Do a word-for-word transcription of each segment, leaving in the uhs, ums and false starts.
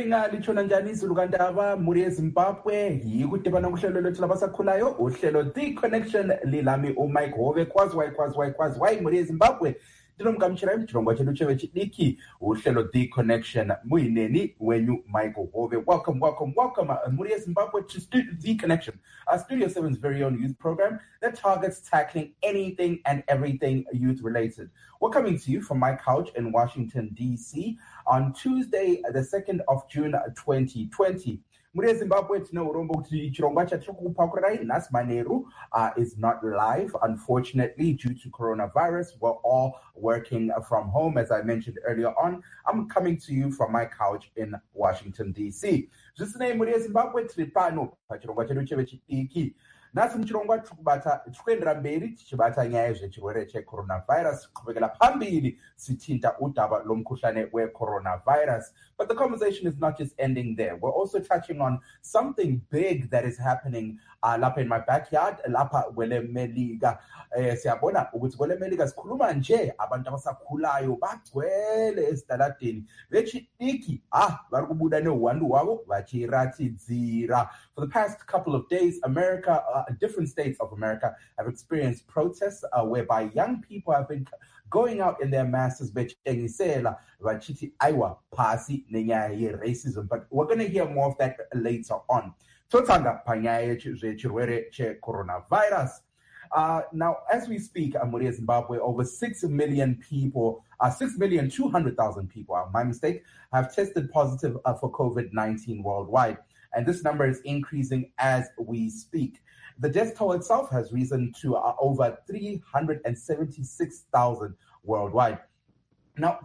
Mawinga lichona njani izulu kandaba muri eZimbabwe yikudibana kuhlelo lethu labasakhulayo uhlelo The Connection lilami uMike Hove kwazwai kwazwai kwazwai muri eZimbabwe ndinomkamchira imjongwa chenu chewe chidiki uhlelo The Connection muyineni wenyu Michael Hove. Welcome, welcome, welcome uh, muri eZimbabwe to Stu- The Connection, our Studio seven's very own youth program that targets tackling anything and everything youth related. We're coming to you from my couch in Washington, D C on Tuesday, the second of June, twenty twenty. Muri eZimbabwe tino urombo kuti chirongwa chatikupakurai nhasi manheru uh, is not live, unfortunately, due to coronavirus. We're all working from home, as I mentioned earlier on. I'm coming to you from my couch in Washington, D C. Zvisinei muri eZimbabwe tiri pano pachirongwa chedu cheve chidiki. Nasi muchirongwa tikubata tikuendera mberi tichibata nyaya yezvechirwere checoronavirus kubekera pambiri sitinda udaba lomkhuhlane wecoronavirus. But the conversation is not just ending there. We're also touching on something big that is happening uh, lapha in my backyard, lapha kwele Melika. Eh, siyabona ukuthi kwele Melika sikhuluma nje abantu abasakhulayo bagcwele esitaladeni vechidiki ah vari kubuda neuwandu hwavo vachiratidzira. For the past couple of days, America, uh, different states of America have experienced protests uh, whereby young people have been going out in their masses vechitengisela vachiti aiwa pasi nenyaya ye-racism. But we're going to hear more of that later on. Totanga panyaya chirwere che coronavirus. Uh, now, as we speak, Muri Zimbabwe, over six million people, uh, six million two hundred thousand people, uh, my mistake, have tested positive uh, for COVID nineteen worldwide. And this number is increasing as we speak. The death toll itself has risen to uh, over three hundred seventy-six thousand worldwide. Now,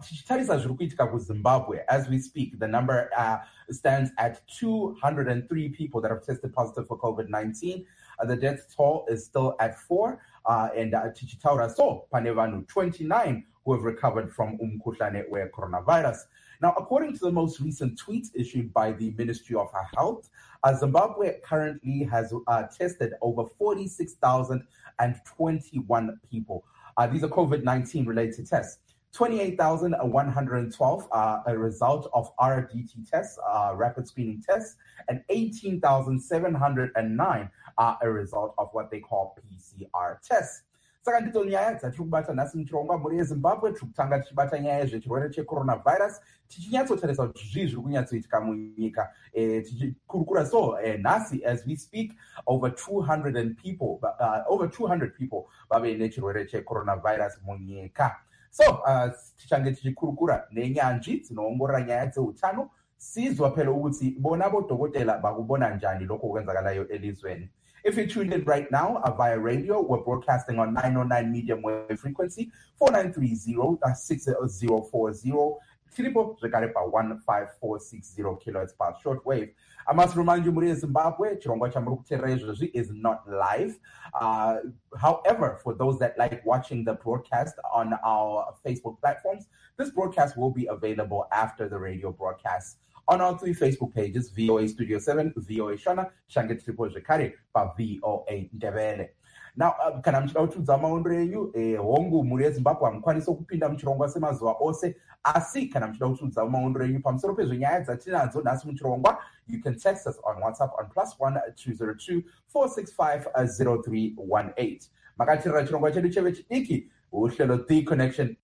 Zimbabwe, as we speak, the number uh, stands at two hundred three people that have tested positive for COVID nineteen. Uh, the death toll is still at four, uh, and Tichitaura so Panevanu, twenty-nine who have recovered from umkhuhlane where coronavirus. Now, according to the most recent tweet issued by the Ministry of Health, uh, Zimbabwe currently has uh, tested over forty-six thousand twenty-one people. Uh, these are COVID nineteen related tests. twenty-eight thousand one hundred twelve are a result of R D T tests, uh, rapid screening tests, and eighteen thousand seven hundred nine are a result of what they call P C R tests. Saka ndidzo nyaya dzatiri kubata nhasi muchirongwa muri eZimbabwe tiri kutanga tichibata nyaya yezvechirwere checoronavirus tichinyatsotarisa kuti zvii zviri kunyatsoitika munyika tichikurukura so nhasi as we speak over two hundred people uh, over two hundred people vave nechirwere checoronavirus munyika. So uh, tichange tichikurukura nenyanzvi dzinoongorora nyaya dzeutano sizwa phela ukuthi bona bodokotela bakubona njani lokho kwenzakalayo elizweni. If you're tuned in right now uh, via radio, we're broadcasting on nine oh nine medium wave frequency, four nine three zero, six zero four zero, triple one five four six zero kilohertz per shortwave. I must remind you, Muri Zimbabwe, Chirongwa Chamurukute is not live. Uh, however, for those that like watching the broadcast on our Facebook platforms, this broadcast will be available after the radio broadcast on our three Facebook pages, V O A Studio seven, V O A Shona, Shanget Triple Jekare, pa V O A Ndebele. Now, kana mchida uchudza maondo yenyu, eh, hongu muri eZimbabwe amukwanisa kupinda muchirongwa semazuva ose, asi kana mchida uchudza maondo yenyu pamusoro pezvenyaya dzatinadzo nhasi muchirongwa, you can text us on WhatsApp on plus one two zero two four six five zero three one eight. Makatirira chirongwa chedu cheve chidiki, uhlelo The Connection.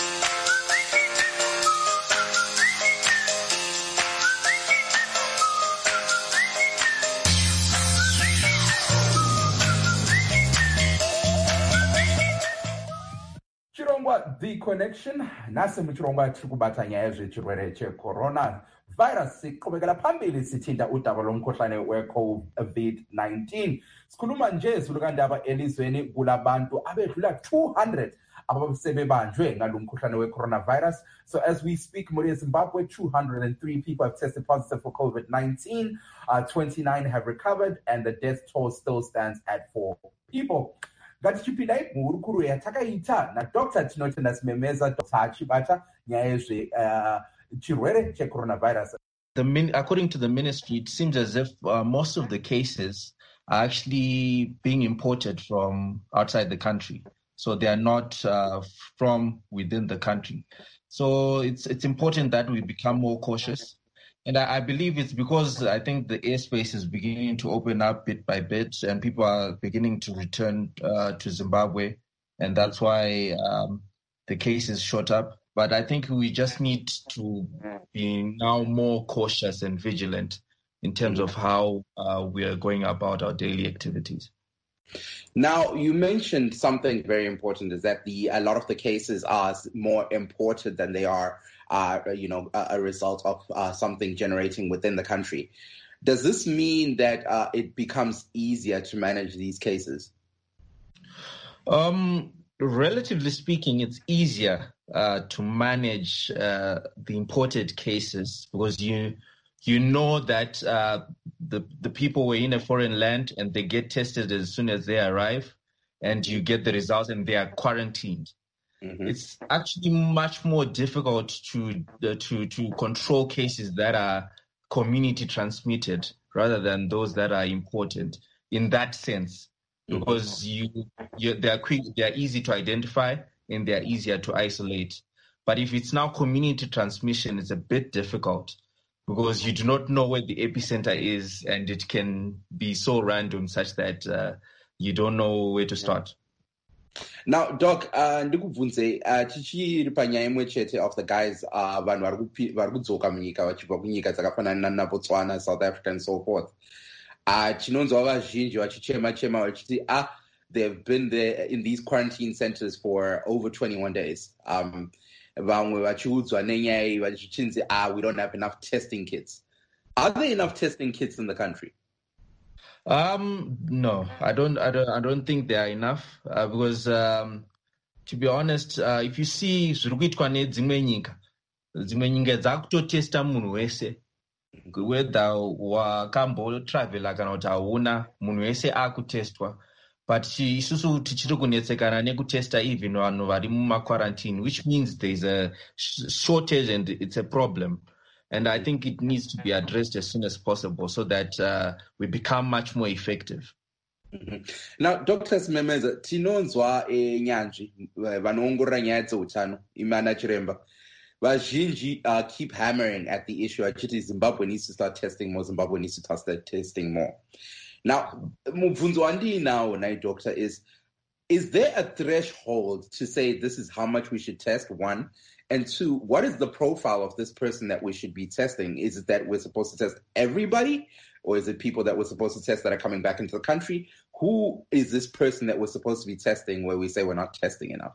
The Connection, nasi muchirongwa tiri kubata nyaya yezvechirwere checorona virus kubekera pambili sitinda udaba lomkhuhlane we-COVID nineteen. Sikhuluma nje zulukandaba elizweni kulabantu abedlula two hundred abasebebanjwe ngalo mkhuhlane we-coronavirus. So as we speak, muri Zimbabwe, two hundred three people have tested positive for COVID nineteen, uh, twenty-nine have recovered, and the death toll still stands at four people. Ngatichipindai muhurukuru yatakaita nadoctor tinotenda simemeza Doctor achibata nyaya yezve chirwere checoronavirus. The min- according to the ministry, it seems as if uh, most of the cases are actually being imported from outside the country. So they are not uh, from within the country. So it's it's important that we become more cautious And I, I believe it's because I think the airspace is beginning to open up bit by bit, and people are beginning to return uh, to Zimbabwe, and that's why um, the cases shot up. But I think we just need to be now more cautious and vigilant in terms of how uh, we are going about our daily activities. Now, you mentioned something very important, is that the a lot of the cases are more imported than they are, uh, you know, a, a result of uh, something generating within the country. Does this mean that uh, it becomes easier to manage these cases? Um, relatively speaking, it's easier uh, to manage uh, the imported cases because you you know that uh, the the people were in a foreign land and they get tested as soon as they arrive, and you get the results and they are quarantined. Mm-hmm. It's actually much more difficult to uh, to to control cases that are community transmitted rather than those that are imported. In that sense, because you, you they are quick, they are easy to identify and they are easier to isolate. But if it's now community transmission, it's a bit difficult because you do not know where the epicenter is, and it can be so random such that uh, you don't know where to start. Now, Doc, ndikubvunze tichiri panyaya imwe chete of the guys uh, vanhu vari kudzoka munyika vachibva kunyika dzakafanana naBotswana, South Africa and so forth. Tinonzwa vazhinji vachichema chema vachiti ah they've been there in these quarantine centers for over twenty-one days. Um, vamwe vachiudzwa nenyaya iyi vachichinzi ah we don't have enough testing kits. Are there enough testing kits in the country? Um, no, I don't. I don't. I don't think they are enough uh, because, um, to be honest, uh, if you see zviri kuitwa nedzimwe nyika, dzimwe nyika dzakutotesta munhu wese, whether wakambotravela kana kuti hauna, munhu wese akutestwa. But isusu tichiri kunetsekana nekutesta even vanhu vari mumaquarantine, which means there's a shortage and it's a problem. And I think it needs to be addressed as soon as possible so that uh, we become much more effective. Mm-hmm. Now, Doctor Memeza, tinonzwa enyanzvi vanoongorora nyaya dzeutano imana chiremba vazhinji uh, keep hammering at the issue achiti Zimbabwe needs to start testing more, Zimbabwe needs to start testing more. Now, mubvunzo wandinawo nai doctor is is there a threshold to say this is how much we should test, one? And two, what is the profile of this person that we should be testing? Is it that we're supposed to test everybody? Or is it people that we're supposed to test that are coming back into the country? Who is this person that we're supposed to be testing where we say we're not testing enough?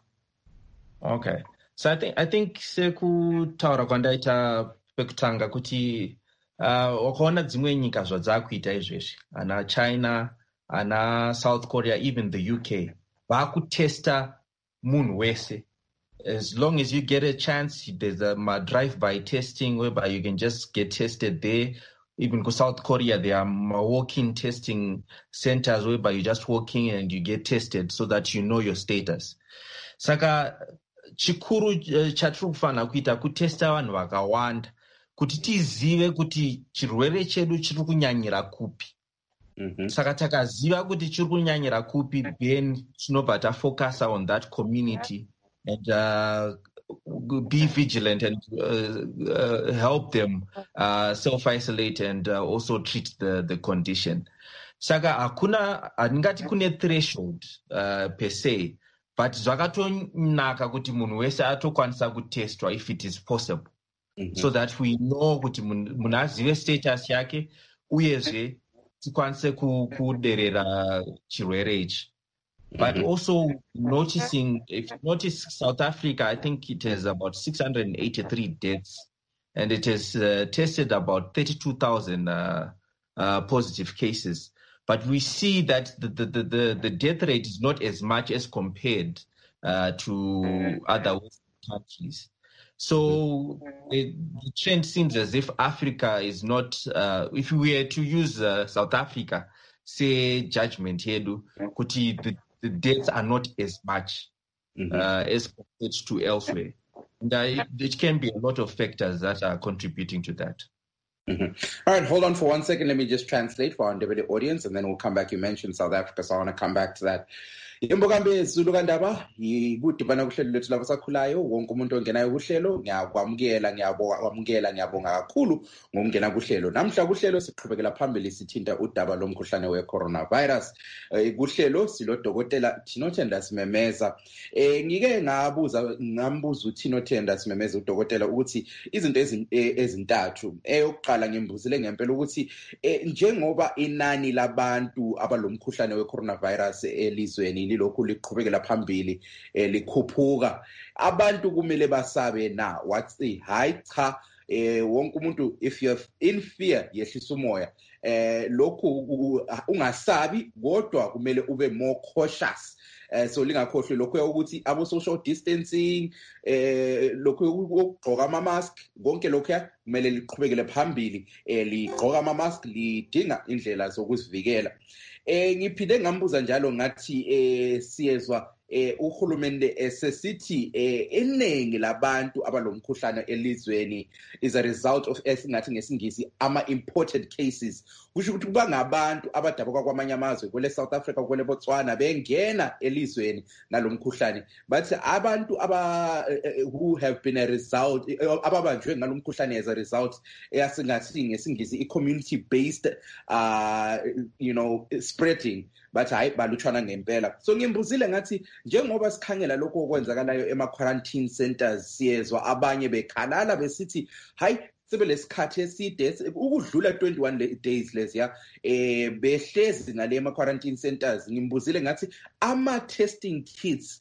Okay. So I think I think sekutaura kwandaita pekutanga kuti wakaona dzimwe nyika zvadzakuita izvezvi, ana China, ana South Korea, even the U K, vakutesta munhu wese. As long as you get a chance, there's a, a drive-by testing whereby you can just get tested there. Even in South Korea, there are walk-in testing centers whereby you just walk in and you get tested so that you know your status. Saka chikuru chatiri kufanira kuita kutesta vanhu vakawanda kuti tizive kuti chirwere chedu chiri kunyanyira kupi. Mm-hmm. Saka takaziva kuti chiri kunyanyira kupi, then tinobva tafocusa on that community and uh, be vigilant and uh, uh, help them uh, self-isolate and uh, also treat the, the condition. Saka hakuna, handingati kune threshold uh, per se, but zvakatonaka kuti munhu wese atokwanisa kutestwa if it is possible. Mm-hmm. So that we know kuti munhu azive status yake uyezve tikwanise kuderera chirwere ichi. But mm-hmm. also noticing, if you notice South Africa, I think it has about six hundred eighty-three deaths, and it has uh, tested about thirty-two thousand uh, uh, positive cases. But we see that the, the, the, the death rate is not as much as compared uh, to other Western countries. So it, the trend seems as if Africa is not, uh, if we were to use uh, South Africa, say judgment here, kuti the the deaths are not as much mm-hmm. uh, as compared to elsewhere. And uh, it can be a lot of factors that are contributing to that. Mm-hmm. All right, hold on for one second. Let me just translate for our Ndebele audience, and then we'll come back. You mentioned South Africa, so I want to come back to that. Yembo kambe Zulu kandaba yikudibana kuhlelo lethu labasakhulayo wonke umuntu ongenayo kuhlelo ngiyakwamukela ngiyabokwamukela ngiyabonga kakhulu ngokungena kuhlelo. Namhla kuhlelo siqhubekela phambili sithinta udaba lomkhuhlane we-coronavirus. Kuhlelo silodokotela Thinothenda Simemeza. Eh ngike ngabuza ngambuza uThinothenda Simemeza udokotela ukuthi izinto ezintathu. Eyokuqala ngimbuzile ngempela ukuthi njengoba inani labantu abalomkhuhlane we-coronavirus elizweni lokhu liqhubekela phambili likhuphuka, abantu kumele basabe na wathi hayi cha eh wonke umuntu if you're in fear yehlisa umoya, eh lokhu ungasabi kodwa kumele ube more cautious. Uh, so lingakhohlwe lokho ukuthi abo social distancing eh lokho ukugqoka ama mask konke lokho kumele liqhubekele phambili, eh ligqoka ama mask lidinga indlela zokuzivikela. Eh ngiphinde ngambuza njalo ngathi eh siyezwa eh uhulumende esesithi eh eningi labantu abalomkhuhlane elizweni is a result of esingathi ngesingisi ama imported cases, kusho ukuthi kuba ngabantu abadabuka kwamanye amazwe kwele South Africa kwele Botswana bengena elizweni nalomkhuhlane, but abantu aba who have been a result ababanjwe ngalomkhuhlane as a result eyasingathi ngesingisi i community based uh you know spreading, but hayi balutshwana ngempela. So ngimbuzile ngathi njengoba sikhangela lokho okwenzakalayo ema quarantine centers siyezwa abanye bekhalala besithi hayi sebe lesikhathi eside ukudlula twenty-one days lesiya eh behlezi ngale ema quarantine centers. Ngimbuzile ngathi ama testing kits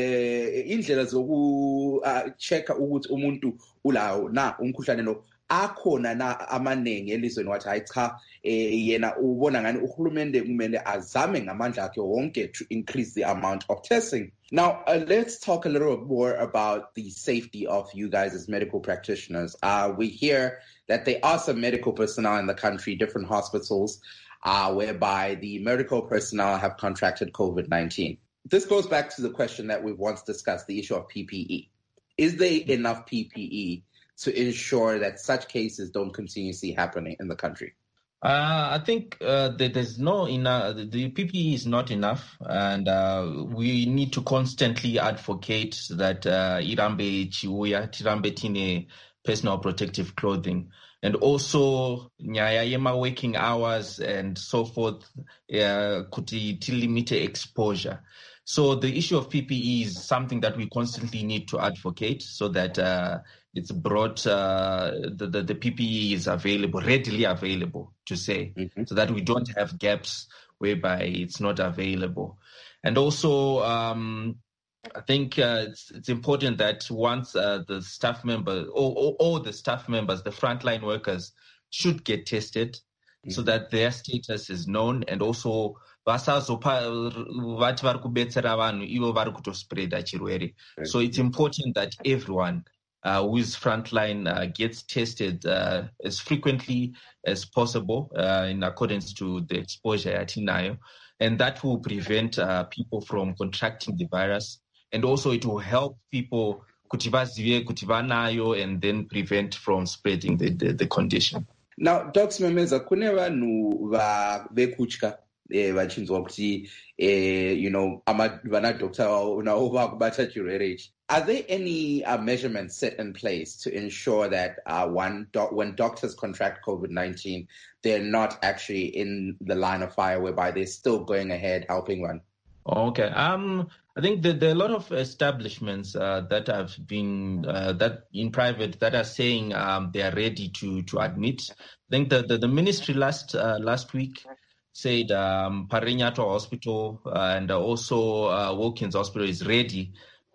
eh indlela zoku checka ukuthi umuntu ulawo na umkhuhlane lo akhona na amanengi elizweni wathi hayi cha eh yena ubona ngani uhulumende kumele azame ngamandla akhe wonke to increase the amount of testing. Now uh, let's talk a little bit more about the safety of you guys as medical practitioners. Uh we hear that there are some medical personnel in the country, different hospitals uh whereby the medical personnel have contracted COVID nineteen. This goes back to the question that we've once discussed, the issue of P P E. Is there enough P P E to ensure that such cases don't continuously happening in the country? Uh, I think uh, that there's no enough. The P P E is not enough, and uh, we need to constantly advocate that irambe chiuya tirambe tine personal protective clothing, and also nyaya yema working hours and so forth uh, kuti limit exposure. So the issue of P P E is something that we constantly need to advocate so that uh, it's brought, uh, the, the, the P P E is available, readily available to say, mm-hmm. so that we don't have gaps whereby it's not available. And also, um, I think uh, it's, it's important that once uh, the staff members, or, or, or the staff members, the frontline workers should get tested, mm-hmm. so that their status is known, and also vasazopa vati vari kubetsera vanhu ivo vari kutospreada chirwere. So it's important that everyone uh, who is frontline uh, gets tested uh, as frequently as possible uh, in accordance to the exposure yatinayo, and that will prevent uh, people from contracting the virus, and also it will help people kuti vazive kuti vanayo and then prevent from spreading the, the, the condition. Now, Doctor Simemeza, kune vanhu vekutya eh vachinzwa kuti eh you know ama vana doctor nawo vakubata chirwere ichi. Are there any uh, measurements set in place to ensure that uh, one do- when doctors contract COVID nineteen, they're not actually in the line of fire whereby they're still going ahead helping one? Okay. Um, I think that there are a lot of establishments uh, that have been uh, that in private that are saying um, they are ready to to admit. I think the the, the ministry last uh, last week said um, Parenyato Hospital uh, and also uh, Wilkins Hospital is ready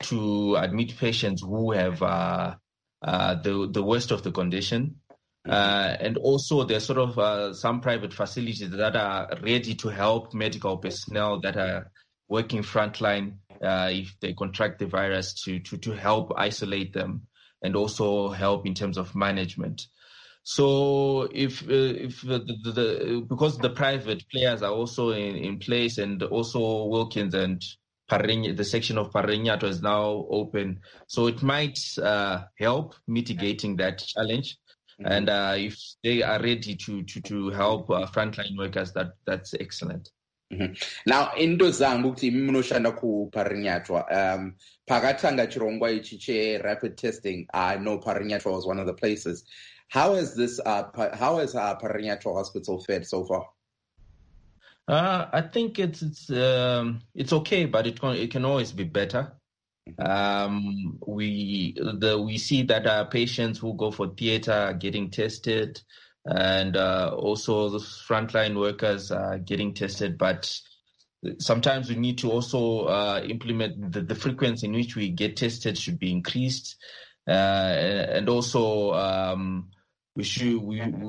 to admit patients who have uh, uh, the the worst of the condition. Uh, and also there's sort of uh, some private facilities that are ready to help medical personnel that are working frontline uh, if they contract the virus to, to, to help isolate them and also help in terms of management. So if uh, if the, the, the because the private players are also in, in place, and also Wilkins and Parenya, the section of Parenyato is now open, so it might uh, help mitigating that challenge. Mm-hmm. And uh, if they are ready to to to help uh, frontline workers, that that's excellent. Mm-hmm. Now into zangu kuti imi munoshanda kuParinyatwa, um pakatanga chirongwa ichi che rapid testing, I know Parinyatwa was one of the places. How has this uh how has uh, Parinyatwa hospital fared so far? Uh, I think it's it's um, it's okay, but it can it can always be better. Um, we the we see that our patients who go for theater are getting tested, and uh, also the frontline workers are getting tested. But sometimes we need to also uh, implement the, the frequency in which we get tested should be increased, uh, and also um, we should we, we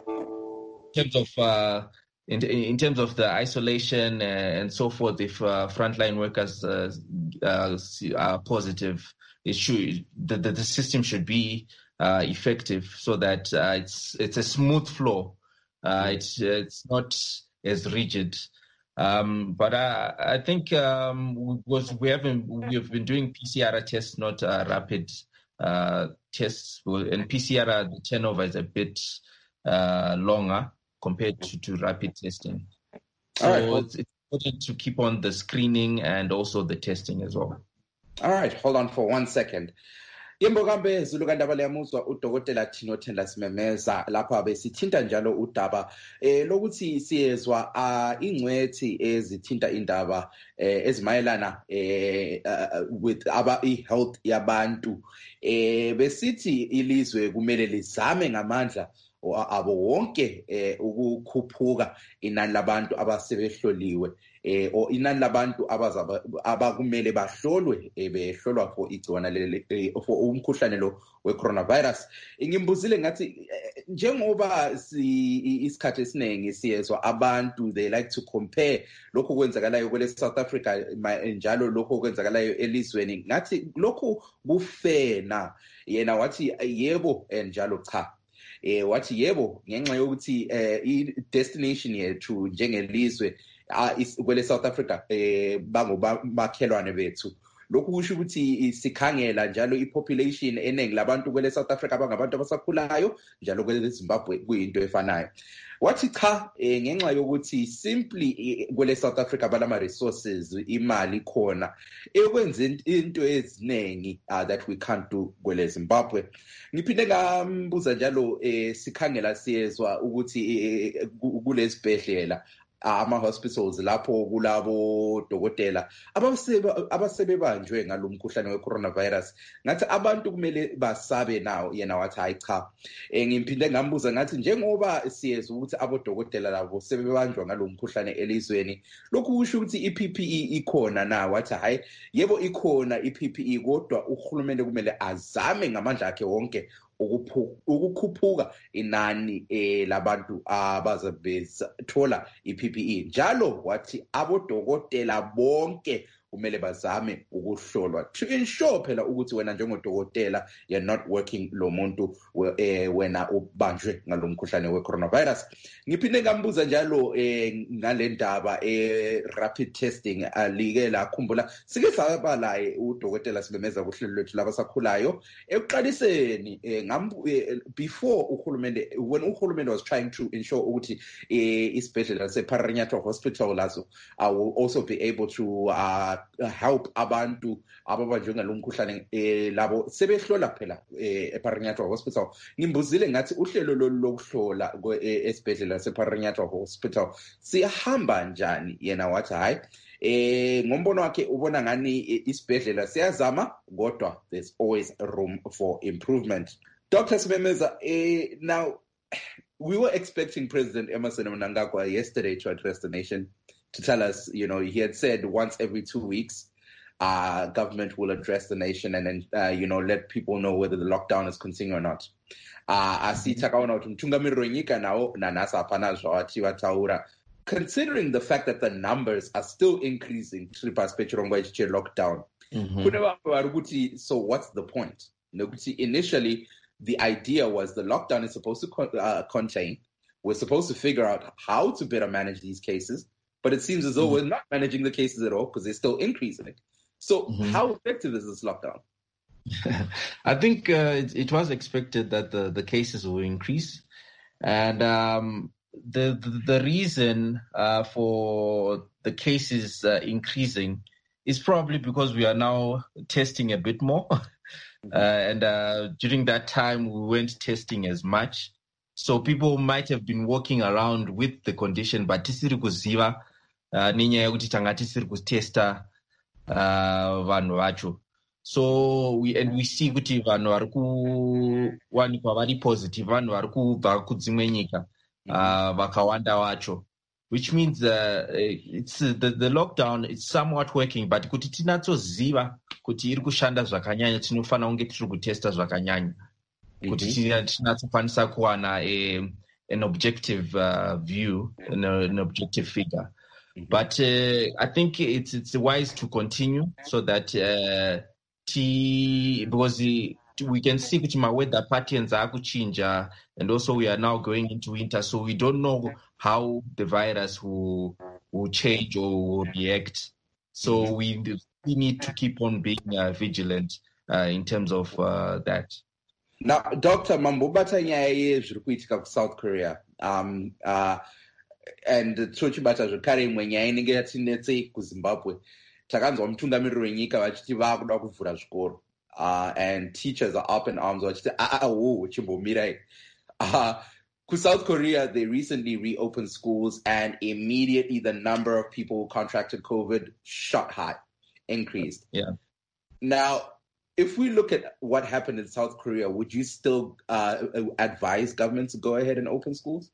in terms of uh, in, in terms of the isolation and so forth. If uh, frontline workers uh, uh, are positive, it should the, the, the system should be uh, effective so that uh, it's it's a smooth flow. Uh, it's it's not as rigid. Um, but I, I think um, was we haven't we have been doing P C R tests, not uh, rapid uh, tests, and P C R the turnover is a bit uh, longer compared to, to rapid testing. So right, well, it's, it's important to keep on the screening and also the testing as well. All right, hold on for one second. Yembo kambe zulu kandaba liyamuzwa udokotela Thino Thendla Simemeza lapha besithinta njalo udaba eh lokuthi siyezwa ingcwethi ezithinta indaba ezimayelana eh with aba i-health yabantu eh besithi ilizwe kumele lizame ngamandla abo wonke ukukhuphuka inani labantu abasebehloliwe eh o inani labantu abazaba abakumele bahlolwe behlolwa for igciwana leli for umkhuhlane lo we-coronavirus. Ngimbuzile ngathi njengoba si isikhathi esiningi siyezwa abantu they like to compare lokho kwenzakalayo kwele South Africa njalo lokho kwenzakalayo elizweni, ngathi lokho kufair na? Yena wathi yebo njalo cha. Eh wathi yebo ngenxa yokuthi eh i-destination yethu njengelizwe kwele South Africa eh bangomakhelwane bethu. Lokhu kusho ukuthi sikhangela njalo i-population eningi labantu kwele South Africa abangabantu abasakhulayo njalo kwele Zimbabwe kuyinto efanayo. Wathi cha ngenxa yokuthi simply kwele South Africa balama resources imali khona ekwenza into eziningi that we can't do kwele Zimbabwe. Ngiphinde ngambuza njalo sikhangela siyezwa ukuthi kulesibhedlela ama hospitals lapho kulabo dokotela abasebe abasebebanjwe ngalomkhuhlane we-coronavirus, ngathi abantu kumele basabe nawo. Yena wathi hayi cha. Ngiphinde ngambuza ngathi njengoba siyezwa ukuthi abodokotela labo sebebanjwa ngalomkhuhlane elizweni, lokhu kusho ukuthi i-P P E ikhona na? Wathi hayi yebo ikhona i-P P E, kodwa uhulumende kumele azame ngamandla akhe wonke ukukhuphuka inani eh labantu abazabethola i-P P E njalo. Wathi abodokotela bonke kumele bazame ukuhlolwa to ensure phela ukuthi wena njengodokotela you're not working lo muntu eh wena ubanjwe ngalomkhuhlane we-coronavirus. Ngiphinde ngambuza njalo eh ngale ndaba eh rapid testing alike la khumbula sike saba la udokotela Simemeza kuhlelo lwethu labasakhulayo ekuqaliseni ngambu before uhulumende when uhulumende was trying to ensure ukuthi isibhedlela seParinyatwa Hospital lazo I will also be able to uh, help abantu ababanjwe ngalomkhuhlane eh labo sebehlola phela eParinyatwa Hospital. Ngimbuzile ngathi uhlelo lokuhlola esibhedlela seParinyatwa Hospital siyahamba njani? Yena wathi hayi eh ngombono wakhe ubona ngani isibhedlela siyazama kodwa there's always room for improvement. Doctor Simemeza, eh now we were expecting President Emmerson Mnangagwa yesterday to address the nation, to tell us, you know, he had said once every two weeks, uh, government will address the nation and then, uh, you know, let people know whether the lockdown is continuing or not. Uh, considering the fact that the numbers are still increasing, lockdown, mm-hmm. So what's the point? Initially, the idea was the lockdown is supposed to con- uh, contain. We're supposed to figure out how to better manage these cases. But it seems as though mm-hmm. we're not managing the cases at all because they're still increasing. So mm-hmm. how effective is this lockdown? I think uh, it, it was expected that the, the cases will increase. And um, the, the, the reason uh, for the cases uh, increasing is probably because we are now testing a bit more. Mm-hmm. uh, and uh, during that time, we weren't testing as much. So people might have been walking around with the condition, but tisiri kuziva nenyaya yekuti tanga tisiri kutesta vanhu vacho. So we and we see kuti vanhu vari kuwanikwa vari positive, vanhu vari kubva kudzimwe nyika vakawanda vacho, which means uh, it's uh, the, the lockdown is somewhat working, but kuti tinatsoziva kuti iri kushanda zvakanyanya tinofanira kunge tiri kutesta zvakanyanya kuti tinatsokwanisa kuwana an objective uh, view, an, an objective figure. Mm-hmm. But uh, I think it's it's wise to continue so that uh, t because the, we can see which my weather patterns are change, uh, and also we are now going into winter, so we don't know how the virus will will change or will react. So mm-hmm. we we need to keep on being uh, vigilant uh, in terms of uh, that. Now, Doctor Mambobata nyaya zviri kuitika ku South Korea, um, uh, and tochibata zvakare imwe nyaya inenge yatinetse kuZimbabwe. Takanzwa mutungamiriri wenyika vachiti vakuda kuvhura zvikoro, uh, and teachers are up in arms vachiti ah wo chimbomirai. Uh, ku South Korea, they recently reopened schools, and immediately the number of people who contracted COVID shot high, increased. Yeah. Now, if we look at what happened in South Korea, would you still uh, advise government to go ahead and open schools?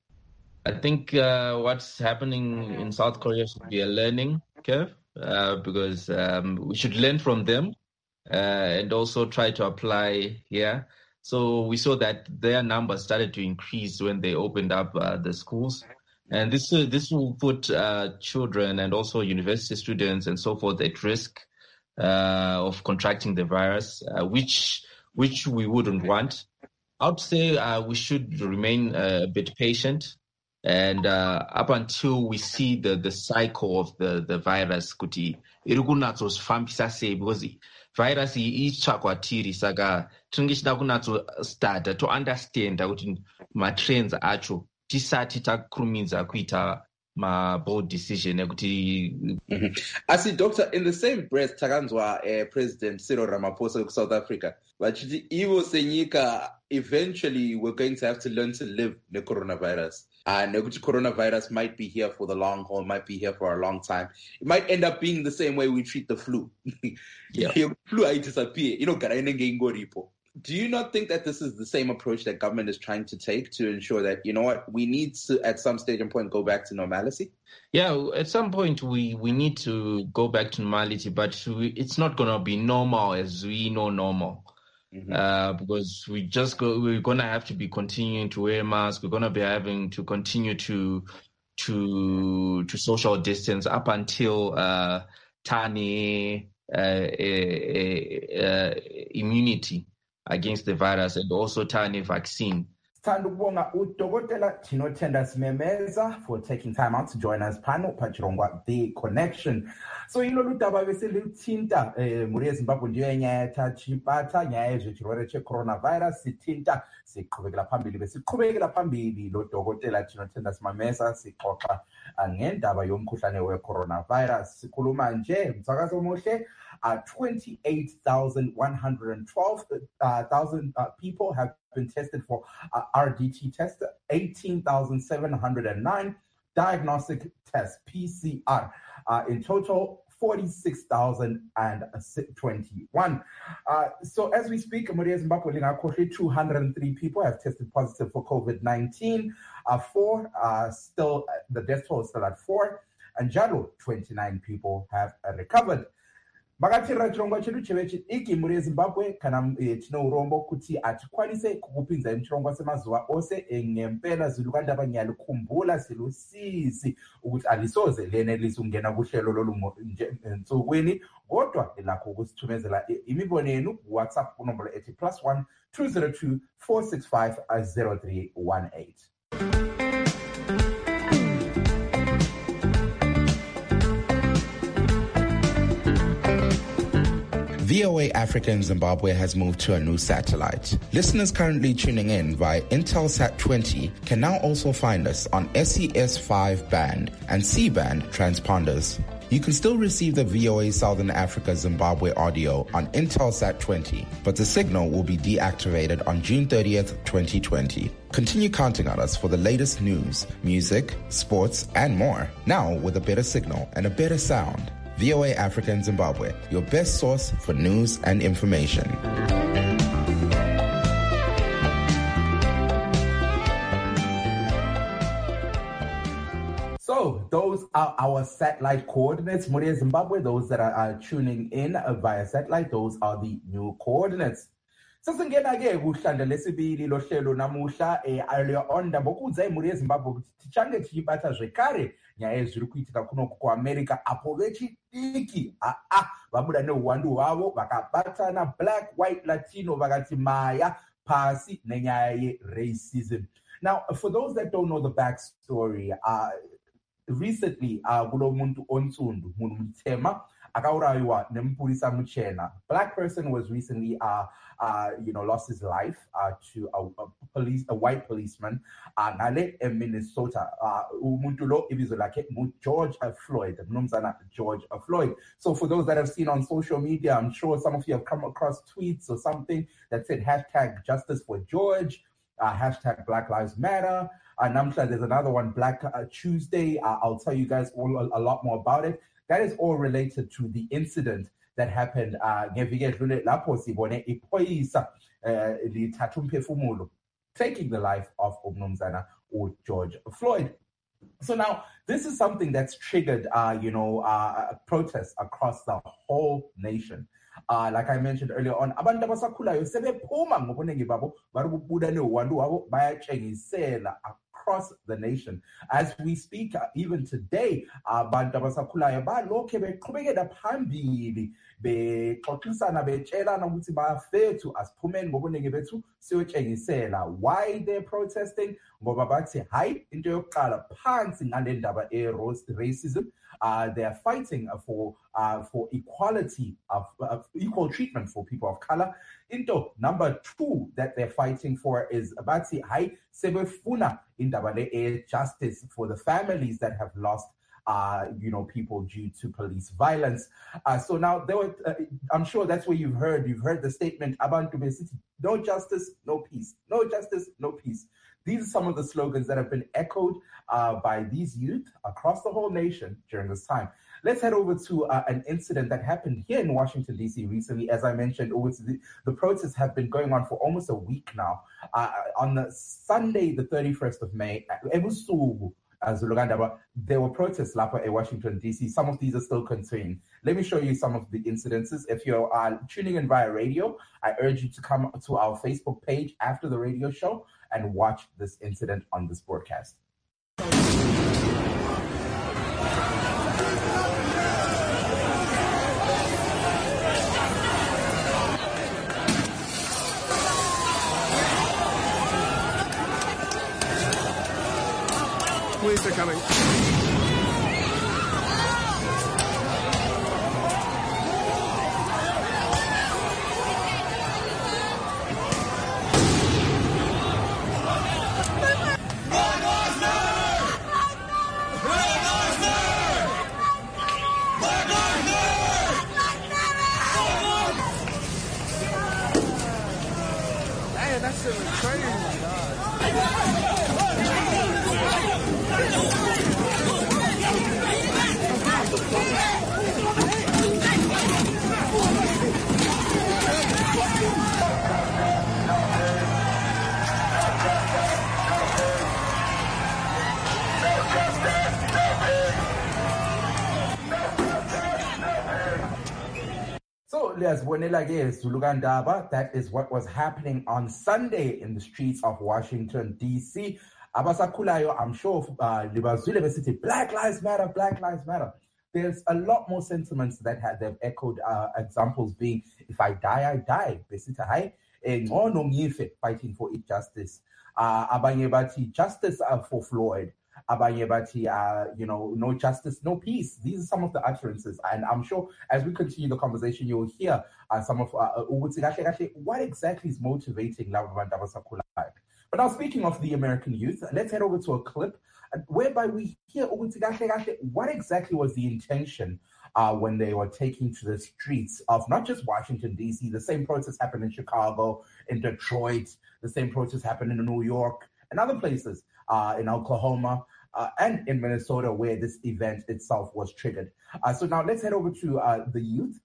I think uh, what's happening in South Korea should be a learning curve, uh, because um, we should learn from them uh, and also try to apply here. So we saw that their numbers started to increase when they opened up uh, the schools. And this, uh, this will put uh, children and also university students and so forth at risk Uh, of contracting the virus, uh, which which we wouldn't want. I would say uh, we should remain uh, a bit patient, and uh, up until we see the, the cycle of the, the virus, kuti iri kunatsofambisa sei, because virus iyi itsvakwa tiri, saka tinenge tichida kunatsostata to understand kuti matrends acho tisati takurumidza kuita my bold decision. Mm-hmm. I see, Doctor, in the same breath, Takanzwa uh, President Cyril Ramaphosa of South Africa, but Ivo Senyika, eventually we're going to have to learn to live the coronavirus. And uh, coronavirus might be here for the long haul, might be here for a long time. It might end up being the same way we treat the flu. Yeah. Flu, I disappear. You know, do you not think that this is the same approach that government is trying to take to ensure that, you know what, we need to, at some stage and point, go back to normality? Yeah, at some point we, we need to go back to normality, but we, it's not going to be normal as we know normal. Mm-hmm. Uh, because we just go, we're going to have to be continuing to wear masks. We're going to be having to continue to to to social distance up until uh, tiny uh, uh, uh, immunity against the virus, and also tiny vaccine. Sithanda ukubonga uDokotela Tinotenda Simemeza for taking time out to join us panel pachirongwa The Connection. So ilolu daba besilithinta eh muri eZimbabwe ndiyo nyaya tachibata nyaya yezvirwere checoronavirus sithinta siqhubekela phambili besiqhubekela phambili lo Dokotela Tinotenda Simemeza sixoxa ngendaba yomkhuhlane wecoronavirus. Sikhuluma nje umsakazo omuhle. Uh, twenty-eight thousand one hundred twelve uh, thousand uh, people have been tested for uh, R D T test, eighteen thousand seven hundred nine diagnostic tests, P C R. Uh, in total, forty-six thousand twenty-one. Uh, so as we speak, two hundred three people have tested positive for COVID nineteen. Uh, four, uh, still, the death toll is still at four. And Jalo, twenty-nine people have uh, recovered. Makatira chirongwa chedu chevechi iki muri eZimbabwe kana tino urombo kuti atikwanise kukupinza chirongwa semazuva ose engempela zilukanda banyali khumbula silusisi ukuthi alisoze lenelisa ungena kuhlelo lolu nsukwini kodwa lakho ukusithumezela imibono yenu WhatsApp kunombolo ethi plus one two zero two four six five zero three one eight. V O A Africa in Zimbabwe has moved to a new satellite. Listeners currently tuning in via Intelsat twenty can now also find us on S E S five band and C-band transponders. You can still receive the V O A Southern Africa Zimbabwe audio on Intelsat twenty, but the signal will be deactivated on June thirtieth, twenty twenty. Continue counting on us for the latest news, music, sports, and more. Now with a better signal and a better sound. V O A Africa in Zimbabwe, your best source for news and information. So those are our satellite coordinates. Muri Zimbabwe, those that are, are tuning in via satellite, those are the new coordinates. Sasingena-ke kuhlanda lesibili lohlelo namuhla earlier on ndabokudza imuri yeZimbabwe kuti tichange tichibata zvekare nyaya yezviri kuitika kuno kuAmerica apo vechidiki aa vabuda neuwandu hwavo vakabatana black white latino vakati maya pasi nenyaya ye-racism. Now, for those that don't know the backstory, uh, recently uh, kulo muntu onsundu munhu mutema akaurayiwa nemupurisa muchena. Black person was recently uh, uh, you know, lost his life uh, to a, a police, a white policeman uh, ngale in Minnesota. Umuntu lo ibizo lakhe George Floyd, mnumzana George Floyd. So for those that have seen on social media, I'm sure some of you have come across tweets or something that said hashtag justice for George, uh, hashtag Black Lives Matter. And I'm sure there's another one, Black uh, Tuesday. Uh, I'll tell you guys all a, a lot more about it. That is all related to the incident that happened ngeviki edlule lapho sibone iphoyisa lithatha umphefumulo, taking the life of umnumzana George Floyd. So now this is something that's triggered uh, you know uh, protests across the whole nation. Uh, like I mentioned earlier on, abantu abasakhulayo sebephuma ngobunengi babo bari kubuda neuwandu wabo bayatshengisela across the nation. As we speak, uh, even today, abantu abasakhulayo balokhe beqhubekela phambili bexoxisana betshelana ukuthi bafethu asiphumeni ngobunengi bethu siyotshengisela. Why they're protesting? Ngoba bathi hayi into yokuqala phansi ngale ndaba e-racism. Uh, they are fighting for uh, for equality of uh, equal treatment for people of color. Into number two that they're fighting for is bathi hayi sebefuna indaba le justice for the families that have lost uh, you know, people due to police violence. Uh, so now there were, uh, I'm sure that's where you've heard you've heard the statement Abantu Besiti, no justice, no peace, no justice, no peace. These are some of the slogans that have been echoed uh, by these youth across the whole nation during this time. Let's head over to uh, an incident that happened here in Washington, D C recently. As I mentioned, the, the protests have been going on for almost a week now. Uh, on the Sunday, the thirty-first of May, there were protests in Washington, D C. Some of these are still continuing. Let me show you some of the incidences. If you're uh, tuning in via radio, I urge you to come to our Facebook page after the radio show and watch this incident on this broadcast. Police are coming. Man, that's so crazy. That is what was happening on Sunday in the streets of Washington, D C. Abasakhulayo, I'm sure, uh, Black Lives Matter, Black Lives Matter. There's a lot more sentiments that have they've echoed, uh, examples being, if I die, I die. Fighting for justice. Uh, justice uh, for Floyd. Abanye bathi, uh, you know, no justice, no peace. These are some of the utterances. And I'm sure as we continue the conversation, you'll hear uh, some of uh, what exactly is motivating laba bantu abasakhulayo. But now, speaking of the American youth, let's head over to a clip whereby we hear what exactly was the intention uh, when they were taking to the streets of not just Washington, D C. The same protest happened in Chicago, in Detroit. The same protest happened in New York and other places, uh, in Oklahoma. Uh, and in Minnesota, where this event itself was triggered. Uh, so now let's head over to uh, the youth.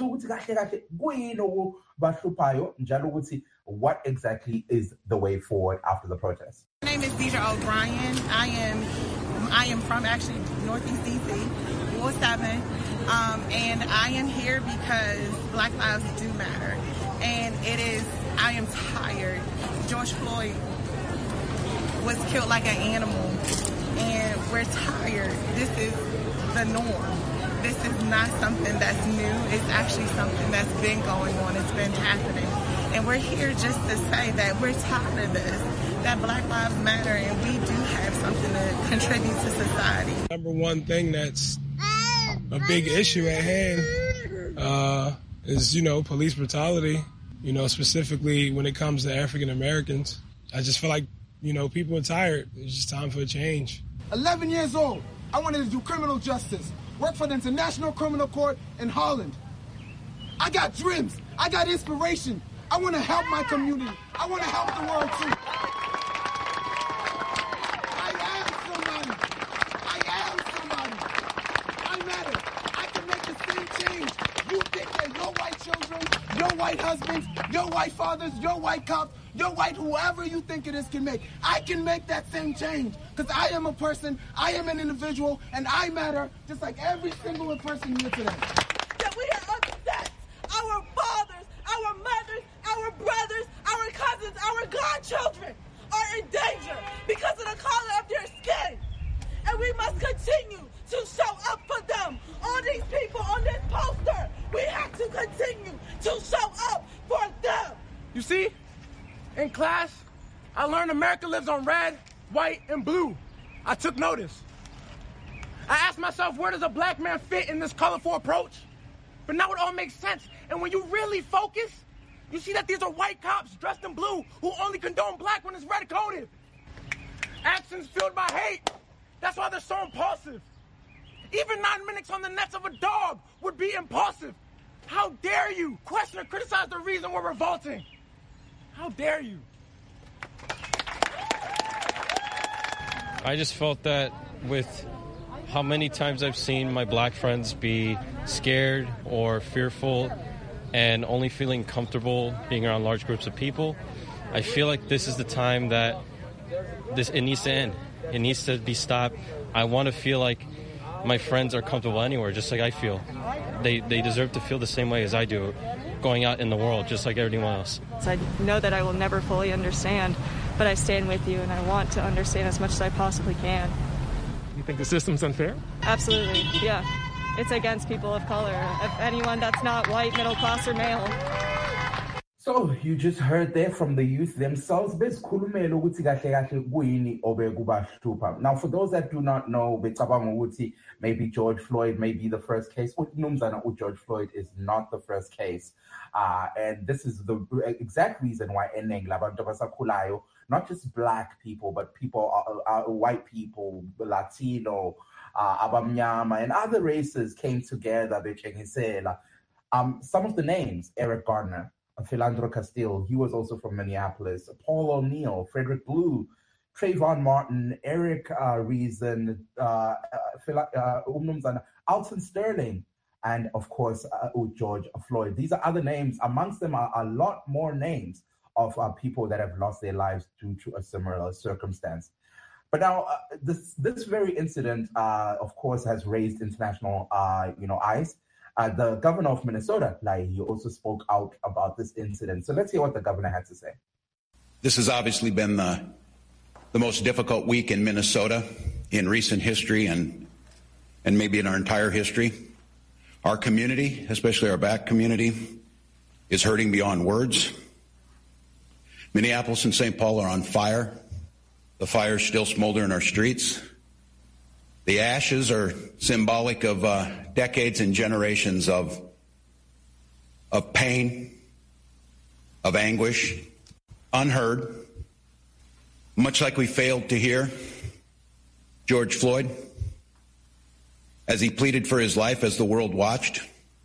What exactly is the way forward after the protest? My name is Deidre O'Brien. I am I am from actually Northeast D C, Ward seven, um, and I am here because Black lives do matter. And it is, I am tired. George Floyd was killed like an animal. And we're tired. This is the norm. This is not something that's new. It's actually something that's been going on. It's been happening. And we're here just to say that we're tired of this, that Black Lives Matter, and we do have something to contribute to society. Number one thing that's a big issue at hand uh, is, you know, police brutality, you know, specifically when it comes to African Americans. I just feel like, you know, people are tired. It's just time for a change. eleven years old, I wanted to do criminal justice, work for the International Criminal Court in Holland. I got dreams. I got inspiration. I want to help my community. I want to help the world too. I am somebody. I am somebody. I matter. I can make the same change. You think that your white children, your white husbands, your white fathers, your white cops, your white whoever you think it is can make. I can make that same change because I am a person, I am an individual, and I matter just like every single person here today. That we are upset. Our fathers, our mothers, our brothers, our cousins, our godchildren are in danger because of the color of their skin. And we must continue to show up for them. All these people on this poster, we have to continue to show up for them. You see? In class, I learned America lives on red, white, and blue. I took notice. I asked myself, where does a black man fit in this colorful approach? But now it all makes sense. And when you really focus, you see that these are white cops dressed in blue who only condone black when it's red-coded. Actions fueled by hate. That's why they're so impulsive. Even nine minutes on the nets of a dog would be impulsive. How dare you question or criticize the reason we're revolting? How dare you? I just felt that with how many times I've seen my black friends be scared or fearful and only feeling comfortable being around large groups of people, I feel like this is the time that this it needs to end. It needs to be stopped. I want to feel like my friends are comfortable anywhere, just like I feel. They they deserve to feel the same way as I do, going out in the world, just like everyone else. I know that I will never fully understand, but I stand with you and I want to understand as much as I possibly can. You think the system's unfair? Absolutely, yeah. It's against people of color, of anyone that's not white, middle class, or male. So you just heard there from the youth themselves. Now, for those that do not know, maybe George Floyd may be the first case. George Floyd is not the first case. Uh, and this is the exact reason why not just black people, but people, uh, uh, white people, Latino, uh, Abamnyama, and other races came together. Um, some of the names, Eric Garner, Philandro Castile, he was also from Minneapolis, Paul O'Neill, Frederick Blue, Trayvon Martin, Eric uh, Reason, uh, uh, Alton Sterling, and of course, uh, George Floyd. These are other names. Amongst them are a lot more names of uh, people that have lost their lives due to a similar circumstance. But now, uh, this this very incident, uh, of course, has raised international, uh, you know, eyes. Uh, the governor of Minnesota, like, he also spoke out about this incident. So let's hear what the governor had to say. This has obviously been the, the most difficult week in Minnesota in recent history and and maybe in our entire history. Our community, especially our black community, is hurting beyond words. Minneapolis and Saint Paul are on fire. The fires still smolder in our streets. The ashes are symbolic of uh, decades and generations of, of pain, of anguish, unheard, much like we failed to hear George Floyd as he pleaded for his life as the world watched,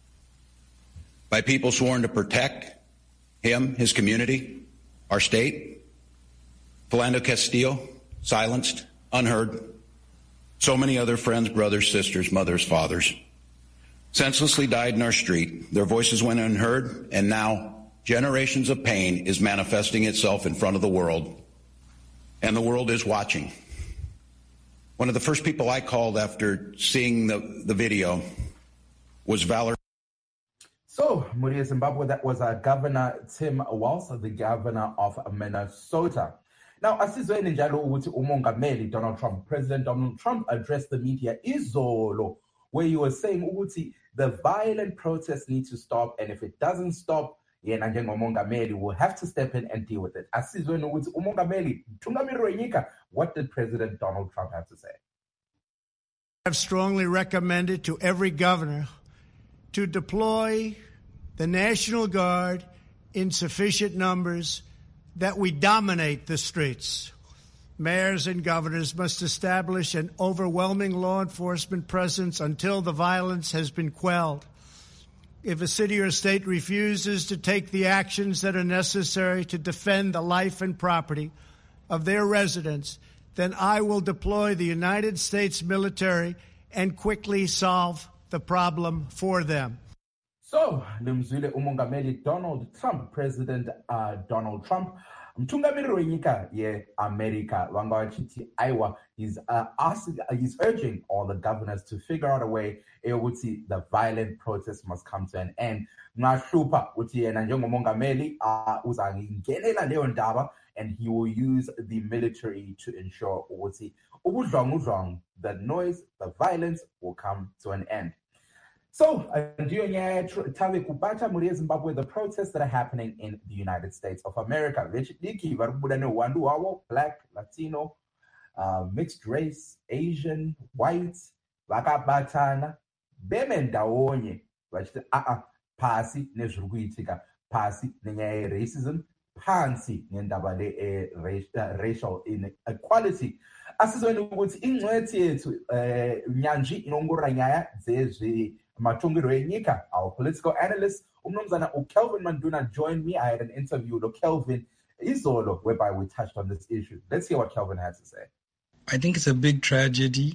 by people sworn to protect him, his community, our state. Philando Castillo, silenced, unheard. So many other friends, brothers, sisters, mothers, fathers, senselessly died in our street. Their voices went unheard, and now generations of pain is manifesting itself in front of the world, and the world is watching. One of the first people I called after seeing the, the video was Valor. So, Muri Zimbabwe, that was uh, Governor Tim Walz, the governor of Minnesota. Now, asizweni njalo ukuthi umongameli Donald Trump, President Donald Trump addressed the media izolo, where he was saying ukuthi the violent protests need to stop, and if it doesn't stop, yena njengomongameli will have to step in and deal with it. Asizweni ukuthi umongameli Thungamiri Wenyika, what did President Donald Trump have to say? I've strongly recommended to every governor to deploy the National Guard in sufficient numbers that we dominate the streets. Mayors and governors must establish an overwhelming law enforcement presence until the violence has been quelled. If a city or state refuses to take the actions that are necessary to defend the life and property of their residents, then I will deploy the United States military and quickly solve the problem for them. So, nimzwile umongameli Donald Trump, President uh, Donald Trump, Mthungamiri Wenyika ye America, wangawachiti Iowa, he's uh, asking, uh, he's urging all the governors to figure out a way ukuthi the violent protests must come to an end. Ngahlupa uthi yena njengomongameli uh, uzangingenela leyo ndaba, and he will use the military to ensure ukuthi ubudlongudlong, the noise, the violence will come to an end. So, the protests that are happening in the United States of America, black, Latino, uh, mixed race, Asian, white, vakabatana, bemendawonye, pasi nezruguitika, pasi nenye racism, pansi nendaba le racial inequality. Asizweni ukuthi ingcwethi yethu nyanji inonguranyaya zezwe Matungiro Wenyika, our political analyst, umnumzana uKelvin Manduna joined me. I had an interview with Kelvin Izolo, whereby we touched on this issue. Let's hear what Kelvin had to say. I think it's a big tragedy,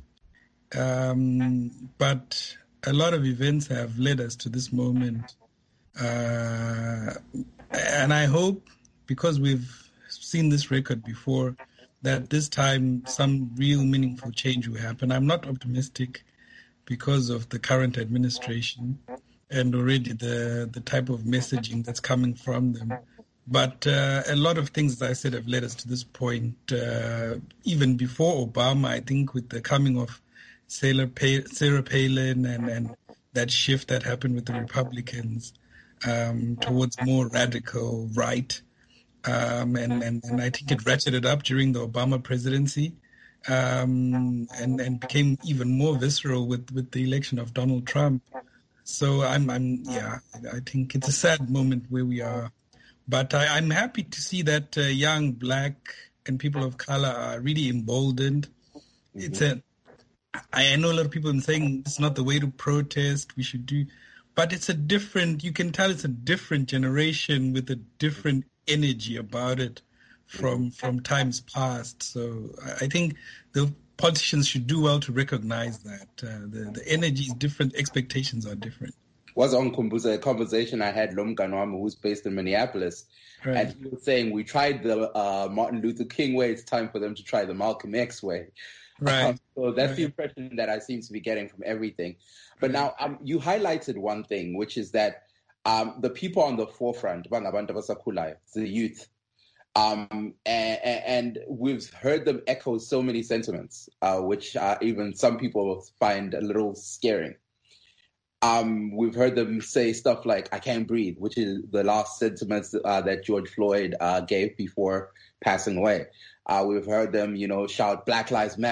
um, but a lot of events have led us to this moment. Uh, and I hope, because we've seen this record before, that this time some real meaningful change will happen. I'm not optimistic because of the current administration and already the, the type of messaging that's coming from them. But uh, a lot of things, as I said, have led us to this point. Uh, even before Obama, I think with the coming of Sarah, pa- Sarah Palin and, and that shift that happened with the Republicans um, towards more radical right, um, and, and, and I think it ratcheted up during the Obama presidency. Um, and, and became even more visceral with, with the election of Donald Trump. So I'm, I'm, yeah, I think it's a sad moment where we are. But I, I'm happy to see that uh, young black and people of color are really emboldened. Mm-hmm. It's a, I know a lot of people are saying it's not the way to protest. We should do, but it's a different. You can tell it's a different generation with a different energy about it from from times past. So I think the politicians should do well to recognize that. Uh, the, the energy is different, expectations are different. Was on Kumbuza, a conversation I had Lomganwama, who's based in Minneapolis, right. And he was saying, we tried the uh, Martin Luther King way, it's time for them to try the Malcolm X way. Right. Um, so that's right. the impression that I seem to be getting from everything. But right. now um, you highlighted one thing, which is that um, the people on the forefront, the youth, Um, and, and we've heard them echo so many sentiments, uh, which uh, even some people find a little scaring. Um, we've heard them say stuff like, I can't breathe, which is the last sentiments uh, that George Floyd uh, gave before passing away. Uh, we've heard them, you know, shout Black Lives Matter,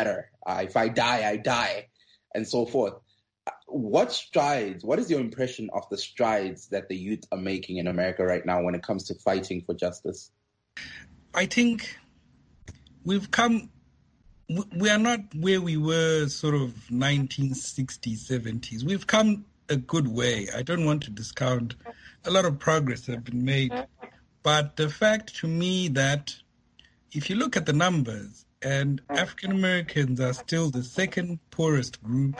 Uh, if I die, I die, and so forth. What strides, what is your impression of the strides that the youth are making in America right now when it comes to fighting for justice? I think we've come, we are not where we were sort of nineteen sixties, seventies. We've come a good way. I don't want to discount. A lot of progress have been made. But the fact to me that if you look at the numbers, and African Americans are still the second poorest group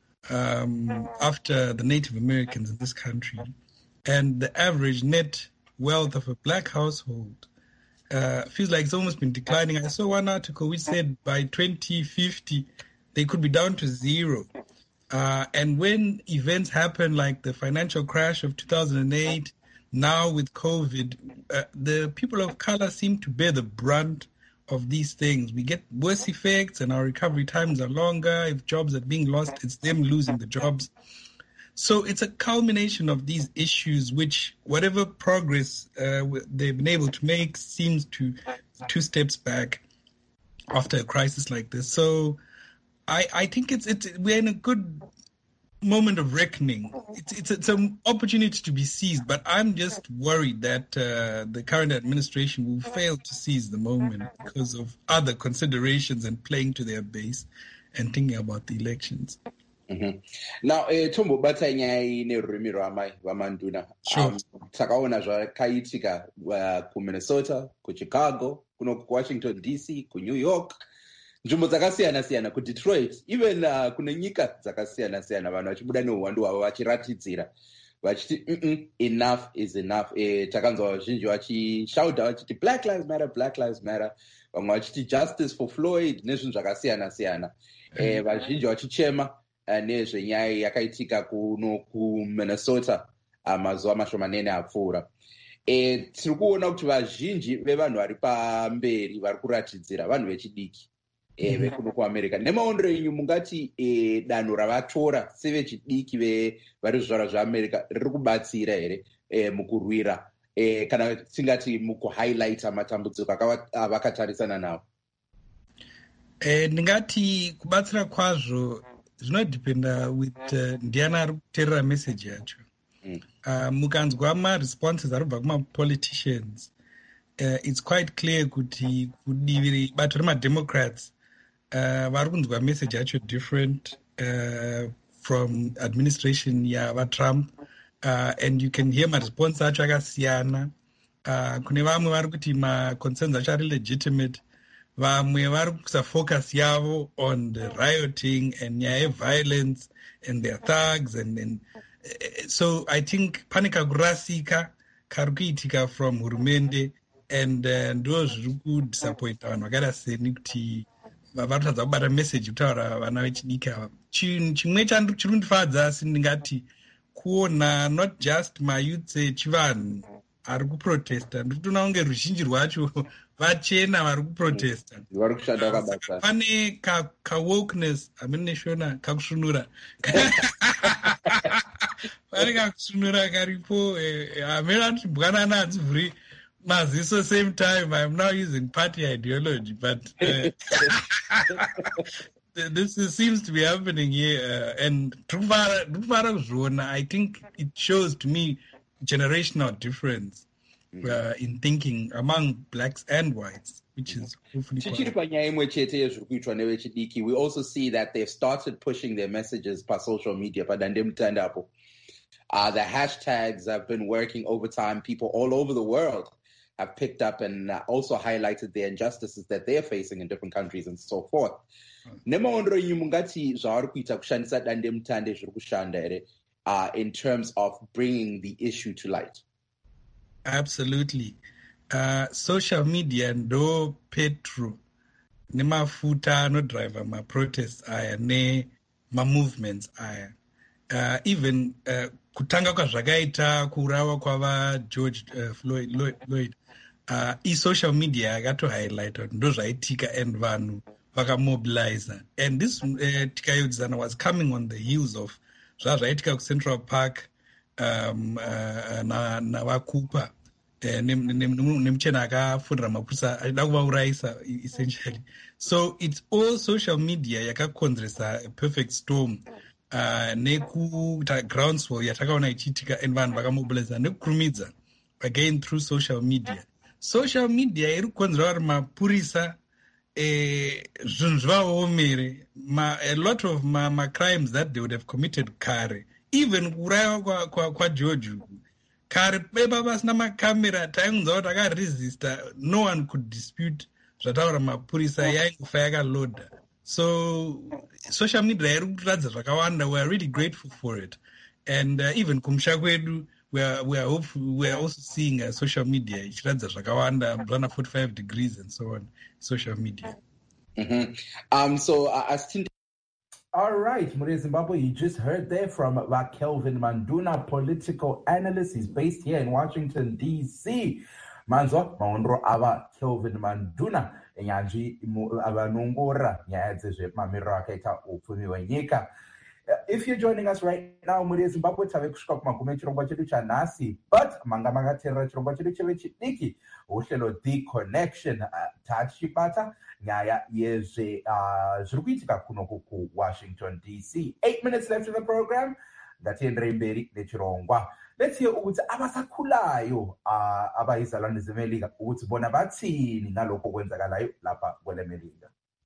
um, after the Native Americans in this country, and the average net wealth of a black household uh, feels like it's almost been declining. I saw one article which said by twenty fifty, they could be down to zero. Uh, and when events happen like the financial crash of two thousand eight, now with COVID, uh, the people of color seem to bear the brunt of these things. We get worse effects and our recovery times are longer. If jobs are being lost, it's them losing the jobs. So it's a culmination of these issues which, whatever progress uh, they've been able to make, seems to two steps back after a crisis like this. So I, I think it's it's we're in a good moment of reckoning. It's, it's it's an opportunity to be seized, but I'm just worried that uh, the current administration will fail to seize the moment because of other considerations and playing to their base and thinking about the elections. Mm-hmm. Now, Tombo batanyai ne rurimi rwamai rwamanduna. Sure. Takaona zvakaitika ku Minnesota, ku Chicago, kuno ku Washington D C, ku New York. Nzvimbo dzakasiyana siyana ku Detroit, even uh, kune nyika dzakasiyana siyana vanhu vachibuda neuwandu hwavo vachiratidzira vachiti mm enough is enough. Eh, takanzwa vazhinji vachishauta vachiti Black Lives Matter, Black Lives Matter, vamwe vachiti justice for Floyd nezvinhu zvakasiyana siyana. Eh, vazhinji vachichema uh, nezvenyaya yakaitika kuno ku Minnesota uh, mazuva mashomanene apfuura. Eh, tiri kuona kuti vazhinji vevanhu vari pamberi vari kuratidzira vanhu vechidiki vekuno kuamerica. Nemaondero enyu mungati e, danho ravatora sevechidiki vari zvizvarwa zveamerica riri kubatsira here e, mukurwira e, kana tingati mukuhighlighta matambudziko avakatarisana nawo? E, ndingati kubatsira kwazvo zvinodependa with uh, ndiani ari kuteerera message yacho. Mm. Uh, mukanzwa maresponses ari kubva kumapoliticians, uh, it's quite clear kuti kudivi bato remademocrats Uh, vari kunzwa message yacho different uh, from administration yavatrump uh, and you can hear maresponse acho akasiyana. Uh, kune vamwe vari kuti maconcerns acho ari legitimate, vamwe vari kuisa focus yavo on the rioting and nyaya yeviolence and their thugs and, and uh, so I think pane kakurasika kari kuitika from hurumende and uh, ndo zviri kudisappointa vanhu vakaita seni kuti varikutadza kubata message kutaura vana vechidiki ava. Chimwe chiri kundifadza asi ndingati kuona not just mayouths echivanhu ari kuprotesta, ndiri kutoona kunge ruzhinji rwacho vachena vari kuprotesta. Pane kawokeness hamene neshona kakusvinura pane kakusvinura karipo. Hamene anoti mbwanana hadzivhuri maziso same time. I'm now using party ideology, but uh, this is, seems to be happening here. Uh, and I think it shows to me generational difference uh, in thinking among blacks and whites, which is hopefully we also see that they've started pushing their messages per social media. Uh, the hashtags have been working overtime. People all over the world have picked up and uh, also highlighted the injustices that they're facing in different countries and so forth. Nemaondero inyu mungati zvavari kuita kushandisa dandemutande zviri kushanda here uh, in terms of bringing the issue to light? Absolutely. Uh, social media ndo petro nemafuta anodriva maprotests aya nemamovements aya. Uh, even uh, kutanga kwazvakaita kuurawa kwava George uh, Floyd, Lloyd, Lloyd. Uh, i-social media yakatohighlighta kuti ndo zvaitika and vanhu vakamobiliza, and this uh, tikayodzana was coming on the heels of zvazvaitika kuCentral Park um, uh, navakupa nemchena akafundira mapurisa achida kuvaurayisa essentially. So it's all social media yakakonzeresa a perfect storm. Uh, nekuita groundswell yatakaona ichiitika and vanhu vakamobiliza nekukurumidza again through social media. Social media iri kukonzera vari mapurisa zvinhu zvivaomere a lot of ma, ma crimes that they would have committed kare, even kuurayiwa kwageorge kare beba vasina makamera taingunza kuti akaresista, no one could dispute zvataura mapurisa yaingofa yakaloda. So social media iri kuratidza zvakawanda. We are really grateful for it, and uh, even kumusha kwedu we are we are hopeful, we are also seeing uh, social media ichiratidza zvakawanda, Blana forty-five degrees and so on, social media. Mm-hmm. Um so uh, I think all right, Mure Zimbabwe, you just heard there from uh, Kelvin Manduna, political analyst. He's based here in Washington, D C. Manzo maondro ava Kelvin Manduna nyanji avanongora nyaya dzezvemamiriro akaita upfumi hwenyika. If you're joining us right now, Mure Zimbabwe tave kusvika kumagume echirongwa chedu chanhasi, but manga makateerera chirongwa chedu cheve chidiki uhlelo The Connection, tachibata nyaya yezve zviri kuitika kunoku kuWashington D C. Eight minutes left in the program. Ngatienderei mberi nechirongwa. Let's hear ukuthi abasakhulayo abayizalwane zemelika ukuthi bona bathini nalokho kwenzakalayo lapha kwele Melika.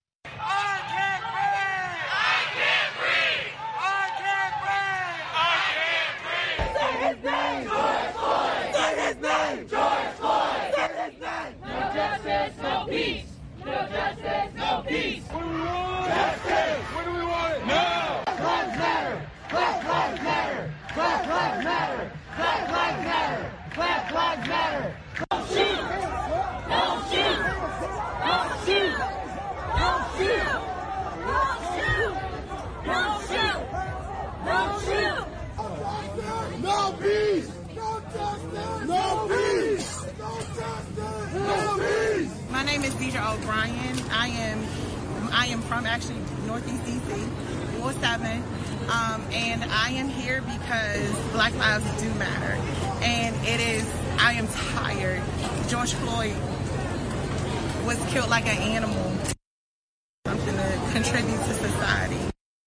No peace! No justice, no peace! What do we want? Justice! What do we want? No! Black Lives Matter! Black Lives Matter! Black Lives Matter! Black Lives Matter! Black Lives Matter! Don't shoot! Don't shoot! Don't shoot! Don't shoot! Don't shoot! Don't shoot! Don't shoot! No peace! No justice! No peace! No justice! No peace! My name is Deidre O'Brien. I am I am from actually Northeast D C, Ward seven, um, and I am here because Black lives do matter. And it is, I am tired. George Floyd was killed like an animal. Something to contribute to society.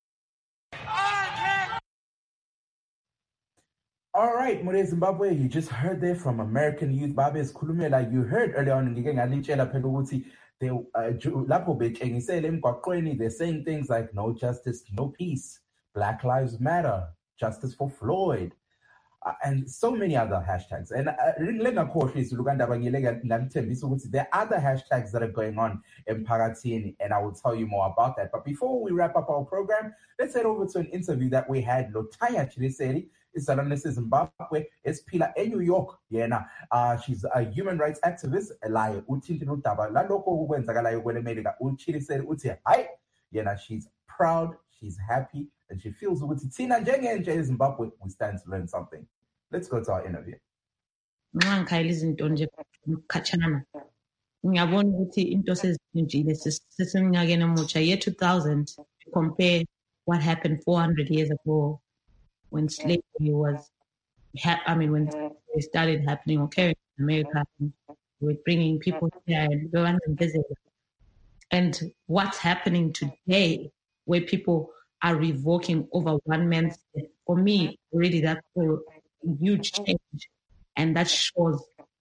All right, Mure Zimbabwe, you just heard there from American Youth Babes Kulumela. You heard earlier on ngike ngalintshela phela ukuthi they lapho betshengisele emgwaqweni, they're saying things like no justice, no peace, Black Lives Matter, justice for Floyd, uh, and so many other hashtags. And there are other hashtags that are going on in Paratini, and I will tell you more about that. But before we wrap up our program, let's head over to an interview that we had. Lotaya Chiriseri is Zimbabwe, is Pila in New York. Yena, uh, she's a human rights activist. Elaye uthintini udaba lalokho kwenzakalayo kwele Melika. Uchiriseri uthi hi. Yena, she's proud, she's happy, and she feels ukuthi thina njengenje eZimbabwe we stand to learn something. Let's go to our interview. Ngikhayela izinto nje ukhatshana. Ngiyabona ukuthi into sezintshile seseminyakeni emutsha year two thousand to compare what happened four hundred years ago when slavery was ha- I mean when it started happening occurring in America, with bringing people here and going and visit. And what's happening today where people are revoking over one man's death. For me, really, that's a huge change. And that shows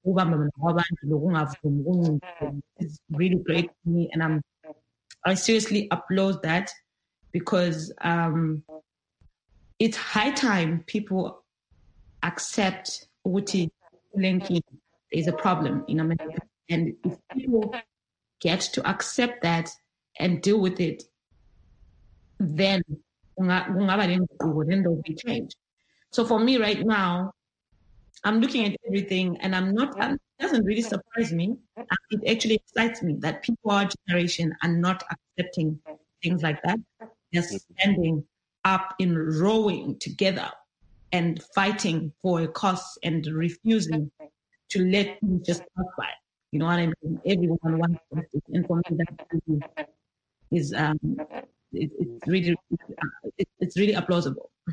it's really great for me. And I'm, I seriously applaud that because um, it's high time people accept Uti Lenki is a problem in America. And if people get to accept that and deal with it, then then there will be change. So for me right now, I'm looking at everything and I'm not, it doesn't really surprise me. It actually excites me that people our generation are not accepting things like that. They're standing up in rowing together and fighting for a cause and refusing to let me just pass by. You know what I mean? Everyone wants justice. And for me, that is, um, it, it's really, it, it's really applaudable.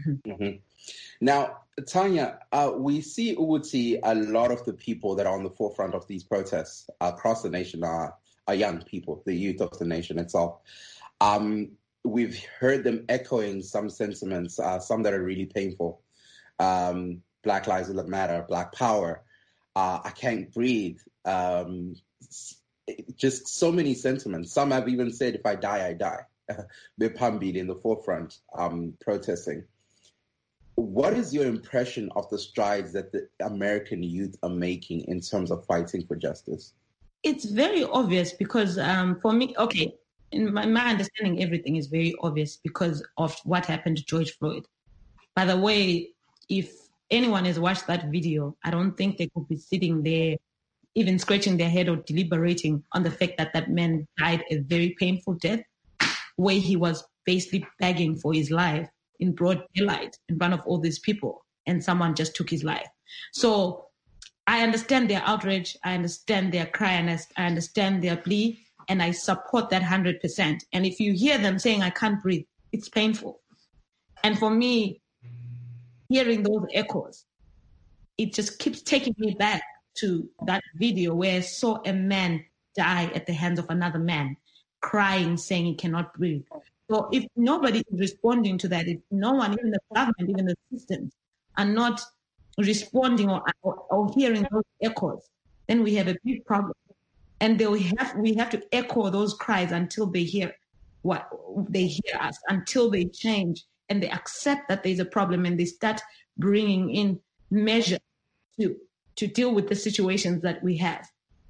Mm-hmm. Mm-hmm. Now, Tanya, uh, we see Uguti, a lot of the people that are on the forefront of these protests across the nation are, are young people, the youth of the nation itself. Um, we've heard them echoing some sentiments, uh, some that are really painful. Um, Black Lives Matter, Black Power, uh, I can't breathe. Um, just so many sentiments. Some have even said, if I die, I die. Bepambili in the forefront, um, protesting. What is your impression of the strides that the American youth are making in terms of fighting for justice? It's very obvious because um, for me, okay, in my, my understanding, everything is very obvious because of what happened to George Floyd. By the way, if anyone has watched that video, I don't think they could be sitting there even scratching their head or deliberating on the fact that that man died a very painful death, where he was basically begging for his life in broad daylight in front of all these people, and someone just took his life. So I understand their outrage, I understand their cry, and I understand their plea, and I support that one hundred percent. And if you hear them saying, I can't breathe, it's painful. And for me, hearing those echoes, it just keeps taking me back to that video where I saw a man die at the hands of another man, crying, saying he cannot breathe. So if nobody is responding to that, if no one, even the government, even the systems, are not responding or, or, or hearing those echoes, then we have a big problem. And they have, we have to echo those cries until they hear what they hear us, until they change and they accept that there's a problem and they start bringing in measures to to deal with the situations that we have.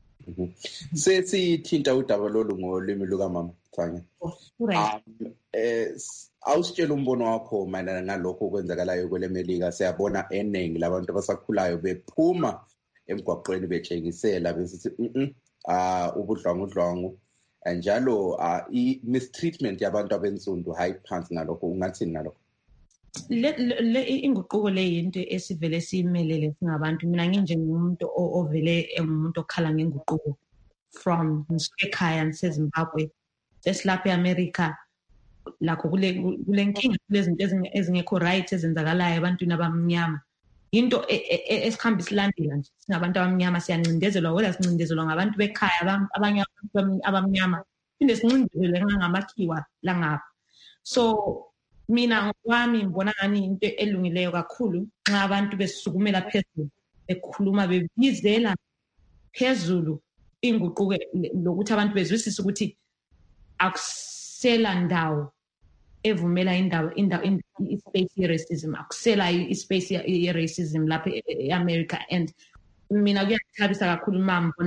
Sesithinta udaba lolu ngolimi lukaMama Tanya. Um eh awusitshela umbono wakho mayelana nalokho okwenzakalayo kwelemelika. Siyabona eningi labantu abasakhulayo bephuma emgwaqweni betshengisela besithi mhm ah ubudlwangudlwangu njalo i mistreatment yabantu abensundu hayi phansi ngalokho. Ungathini ngalokho? Le le inguquko le into esivele simelele singabantu. Mina nginje ngumuntu ovele engumuntu okhala ngenguquko from ekhaya naseZimbabwe sesilapha eAmerica lakho kule kule nkinga lezinto ezingekho right ezenzakalayo ebantwini abamnyama. Into esikhamba isilandela nje singabantu abamnyama siyancindezelwa wena sincindezelwa ngabantu bekhaya abanye abantu abamnyama phinde sincindezelwe ngamakhiwa la ngapha. So mina ngokwami ngibona ngani into elungileyo kakhulu nxa abantu besukumela phezulu bekhuluma bebizela phezulu inguquko lokuthi abantu bezwisise ukuthi akusela ndawo evumela indawo indawo ispace ye-racism, akusela ispace ye-racism lapha e-America. And mina kuyathabisa kakhulu uma ngibona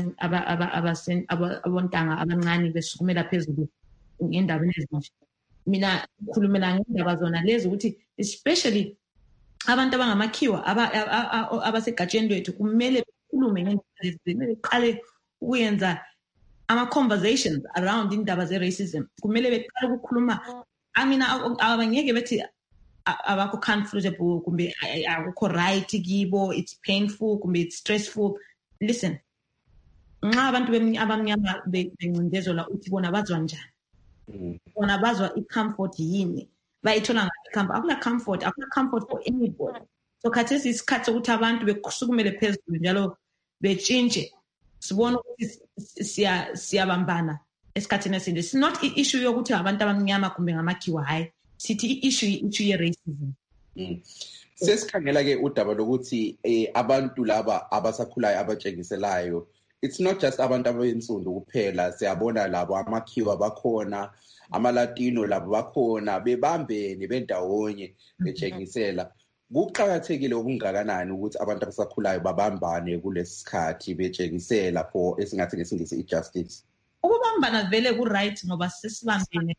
abantu abontanga abancane besukumela phezulu ngendabeni ezinje. Mina khulumela ngendaba zona lezi ukuthi especially abantu abangamakhiwa abasegatsheni lethu kumele bekhulume ngendaba lezi, kumele beqale ukuyenza ama-conversations around indaba ze-racism. Kumele beqale ukukhuluma. I mean, abangeke bethi abakho comfortable kumbe akukho right kibo, it's painful kumbe it's stressful. Listen, nxa abantu abamnyama bencindezelwa uthi bona bazwa njani, bona bazwa i-comfort yini, bayithola ngaphi? Akula comfort, akula comfort for anybody. So khathesi isikhathi sokuthi abantu besukumele phezulu njalo betshintshe, sibona ukuthi siyabambana esikhathini esinje. It's not i-issue yokuthi abantu abamnyama kumbe ngamakhiwa, hayi, sithi i-issue i-issue ye-racism. Sesikhangela ke udaba lokuthi abantu laba abasakhulayo abatshengiselayo, it's not just abantu abensundu kuphela, siyabona labo amakhiwa bakhona, amalatino labo bakhona, bebambene bendawonye betshengisela. Kuqakathekile okungakanani ukuthi abantu abasakhulayo babambane kulesikhathi betshengisela for esingathi ngesingisi i-justice? Ukubambana vele ku-right ngoba sesibambene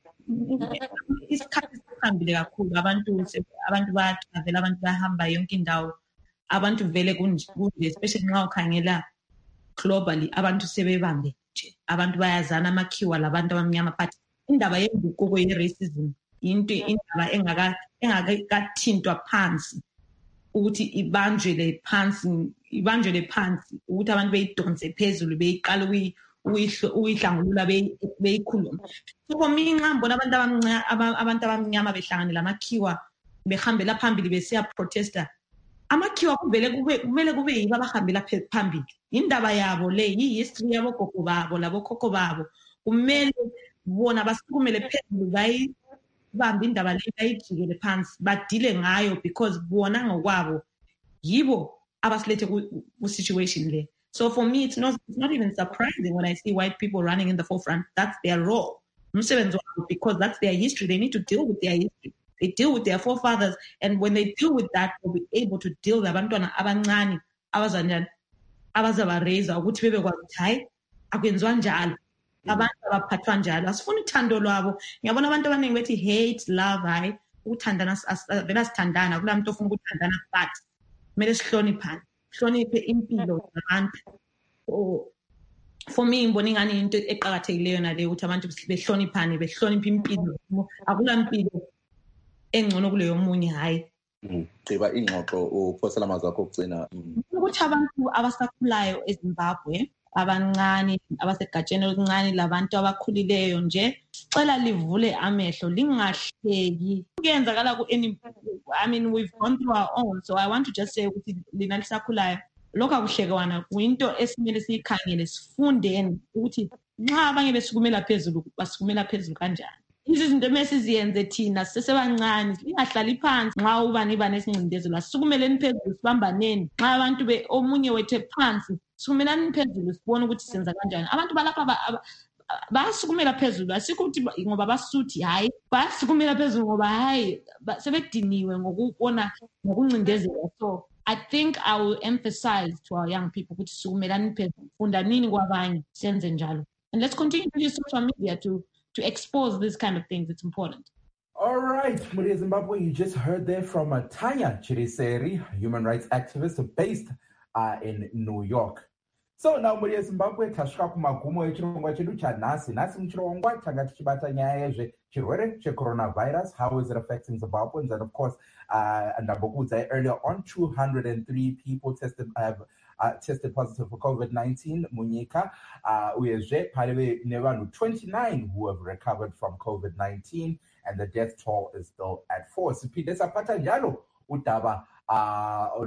isikhathi sihambile kakhulu, abantu abantu bayatravela, abantu bayahamba yonke indawo, abantu vele kunje, especially nxa ukhangela globally abantu sebebambe nje, abantu bayazana amakhiwa labantu abamnyama. But indaba yenguquko ye-racism into indaba engaka engakathintwa phansi ukuthi ibanjwele phansi ibanjwele phansi ukuthi abantu beyidonse phezulu beyiqala ukuyi uyihlangulula beyikhuluma. So mina ngibona abantu abamnyama abantu abamnyama behlanganela amakhiwa behambela phambili besiya protester amakhiwa kuvele kube kumele kube yibo abahambela phambili indaba yabo le history yabo gogo babo labo khokho babo kumele bona basukumele phezulu bayi bamba indaba le bayijikele phansi badile ngayo because bona ngokwabo yibo abasilethe ku situation le. So for me, it's not it's not even surprising when I see white people running in the forefront. That's their role. Because that's their history. They need to deal with their history. They deal with their forefathers. And when they deal with that, they'll be able to deal with abantwana abancane abazanjani abazabareza ukuthi bebe kwathi hayi akwenziwa njalo. Abantu abaphathwa njalo. Asifuni uthando lwabo. Ngiyabona abantu abaningi bethi hate, love, hayi ukuthandana vela sithandana kula muntu ofuna ukuthandana but kumele sihloniphane. Hloniphe impilo zabantu. So for me ngibona ingani into eqhakathekileyo nale ukuthi abantu behloniphane behloniphe impilo akula impilo engcono kuleyo munye hayi Ciba ingxoxo uphosela amazwi akho okugcina ukuthi abantu abasakhulayo eZimbabwe abancane abasegatsheni elincane labantu abakhulileyo nje cela livule amehlo lingahleki kuyenzakala ku any I mean we've gone through our own so I want to just say ukuthi lina lisakhulayo lokho akuhlekwana kuyinto esimele siyikhangele sifundeni ukuthi nxa abanye besukumela phezulu basukumela phezulu kanjani izinto emesiziyenze thina sesebancane lingahlali phansi nxa ubani bani esincindezelo asisukumeleni phezulu sibambaneni nxa abantu be omunye wethe phansi sukumelani phezulu sibone ukuthi senza kanjani abantu balapha basukumela phezulu asikho ukuthi ngoba basuthi hayi basukumela phezulu ngoba hayi sebediniwe ngokubona ngokuncindezela so I think I will emphasize to our young people ukuthi sukumelani phezulu fundanini kwabanye senze njalo and let's continue to use social media to to expose this kind of things. It's important. All right, Muria Zimbabwe, you just heard there from uh, Tanya Chiriseri, human rights activist based uh, in New York. So now Muria Zimbabwe tashika kumagumo echirongwa chedu chanhasi nasi muchirongwa tanga tichibata nyaya yezvechirwere coronavirus. How is it affecting Zimbabweans? And of course, uh, ndambokudza earlier on, two hundred three people tested have uh, tested positive for COVID nineteen munyika. Uyezve palive nevanhu twenty-nine who have recovered from COVID nineteen, and the death toll is still at four. Siphinde saphatha njalo udaba uh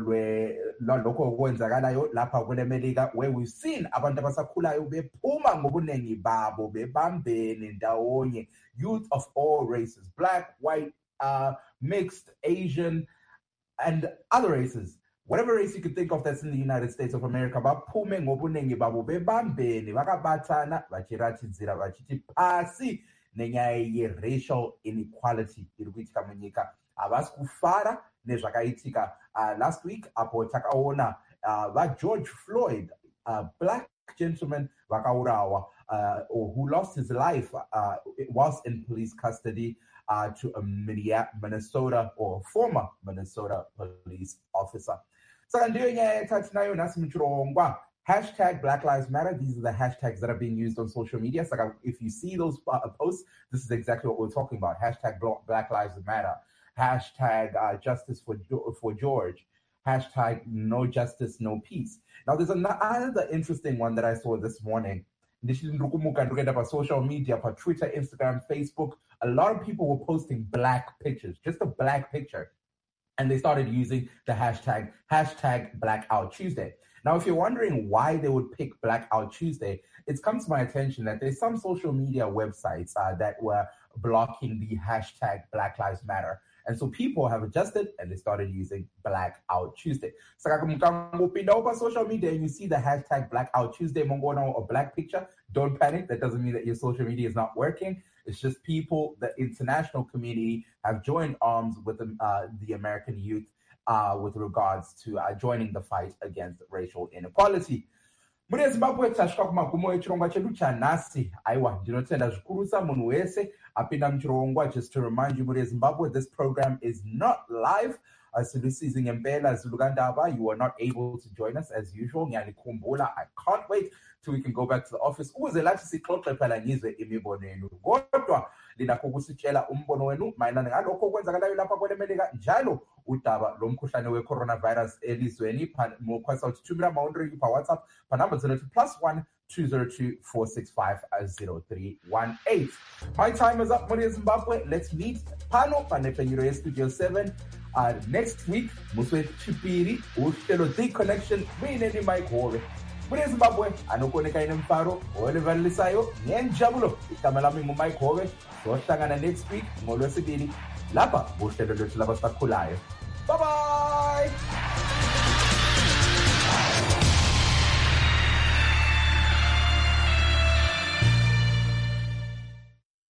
lokho okwenzakalayo lapha kweMelika, where we've seen abantu abasakhulayo bephuma ngobunengi babo bebambene ndawonye, youth of all races, black, white, uh mixed, Asian, and other races, whatever race you could think of that's in the United States of America, baphume ngobunengi babo bebambene bakabathana bachiratidzira bachiti pasi nenyaya ye-racial inequality iri kuitika munyika. Havasi kufara nezvakaitika uh, last week apo takaona uh, vaGeorge Floyd, a black gentleman vakaurawa uh, who lost his life uh, whilst in police custody uh, to a Minnesota or former Minnesota police officer. Saka ndiyo nyaya yatatinayo nasi muchirongwa. Hashtag Black Lives Matter. These are the hashtags that are being used on social media. So if you see those uh, posts, this is exactly what we're talking about. Hashtag Black Lives Matter. Hashtag uh, Justice for for George. Hashtag No Justice, No Peace. Now, there's another interesting one that I saw this morning. Social media, for Twitter, Instagram, Facebook. A lot of people were posting black pictures, just a black picture. And they started using the hashtag, hashtag Blackout Tuesday. Now, if you're wondering why they would pick Blackout Tuesday, it's come to my attention that there's some social media websites uh, that were blocking the hashtag Black Lives Matter. And so people have adjusted and they started using Blackout Tuesday. So over social media and you see the hashtag Blackout Tuesday, or black picture, don't panic. That doesn't mean that your social media is not working. It's just people, the international community have joined arms with the, uh, the American youth uh, with regards to uh, joining the fight against racial inequality. Muria Zimbabwe tashika kumagumo echirongwa chedu chanhasi. Aiwa, ndinotenda zvikurusa munhu wese apinda muchirongwa. Just to remind you, Muria Zimbabwe, this program is not live. Silusizing Mbela Zulugandaba, you are not able to join us as usual. Nyani Kumbula, I can't wait till we can go back to the office. Uze lathi sixoxe phela ngizwe imibono yenu. Kodwa lina kokusitshela umbono wenu mayelana ngalokho okwenzakalayo lapha kweMelika njalo udaba lomkhuhlane we-coronavirus elizweni. Mukwasa ukuthi thumela amawondro pa WhatsApp pa number zero two plus one two zero two, four six five, zero three one eight. My time is up, Maria Zimbabwe. Let's meet Pano Panepengiro Studio seven. Uh, next week, Muswe Chipiri, Ushelo The Connection, Winnie Mike Hove. Maria Zimbabwe, Anokoneka in Mfaro, Oliver Lisayo, Nien Jabulo, Itamalami Mike Hove, Soshangana next week, Molo Sibiri, Lapa, Ushelo Lava Sakulayo. Bye bye!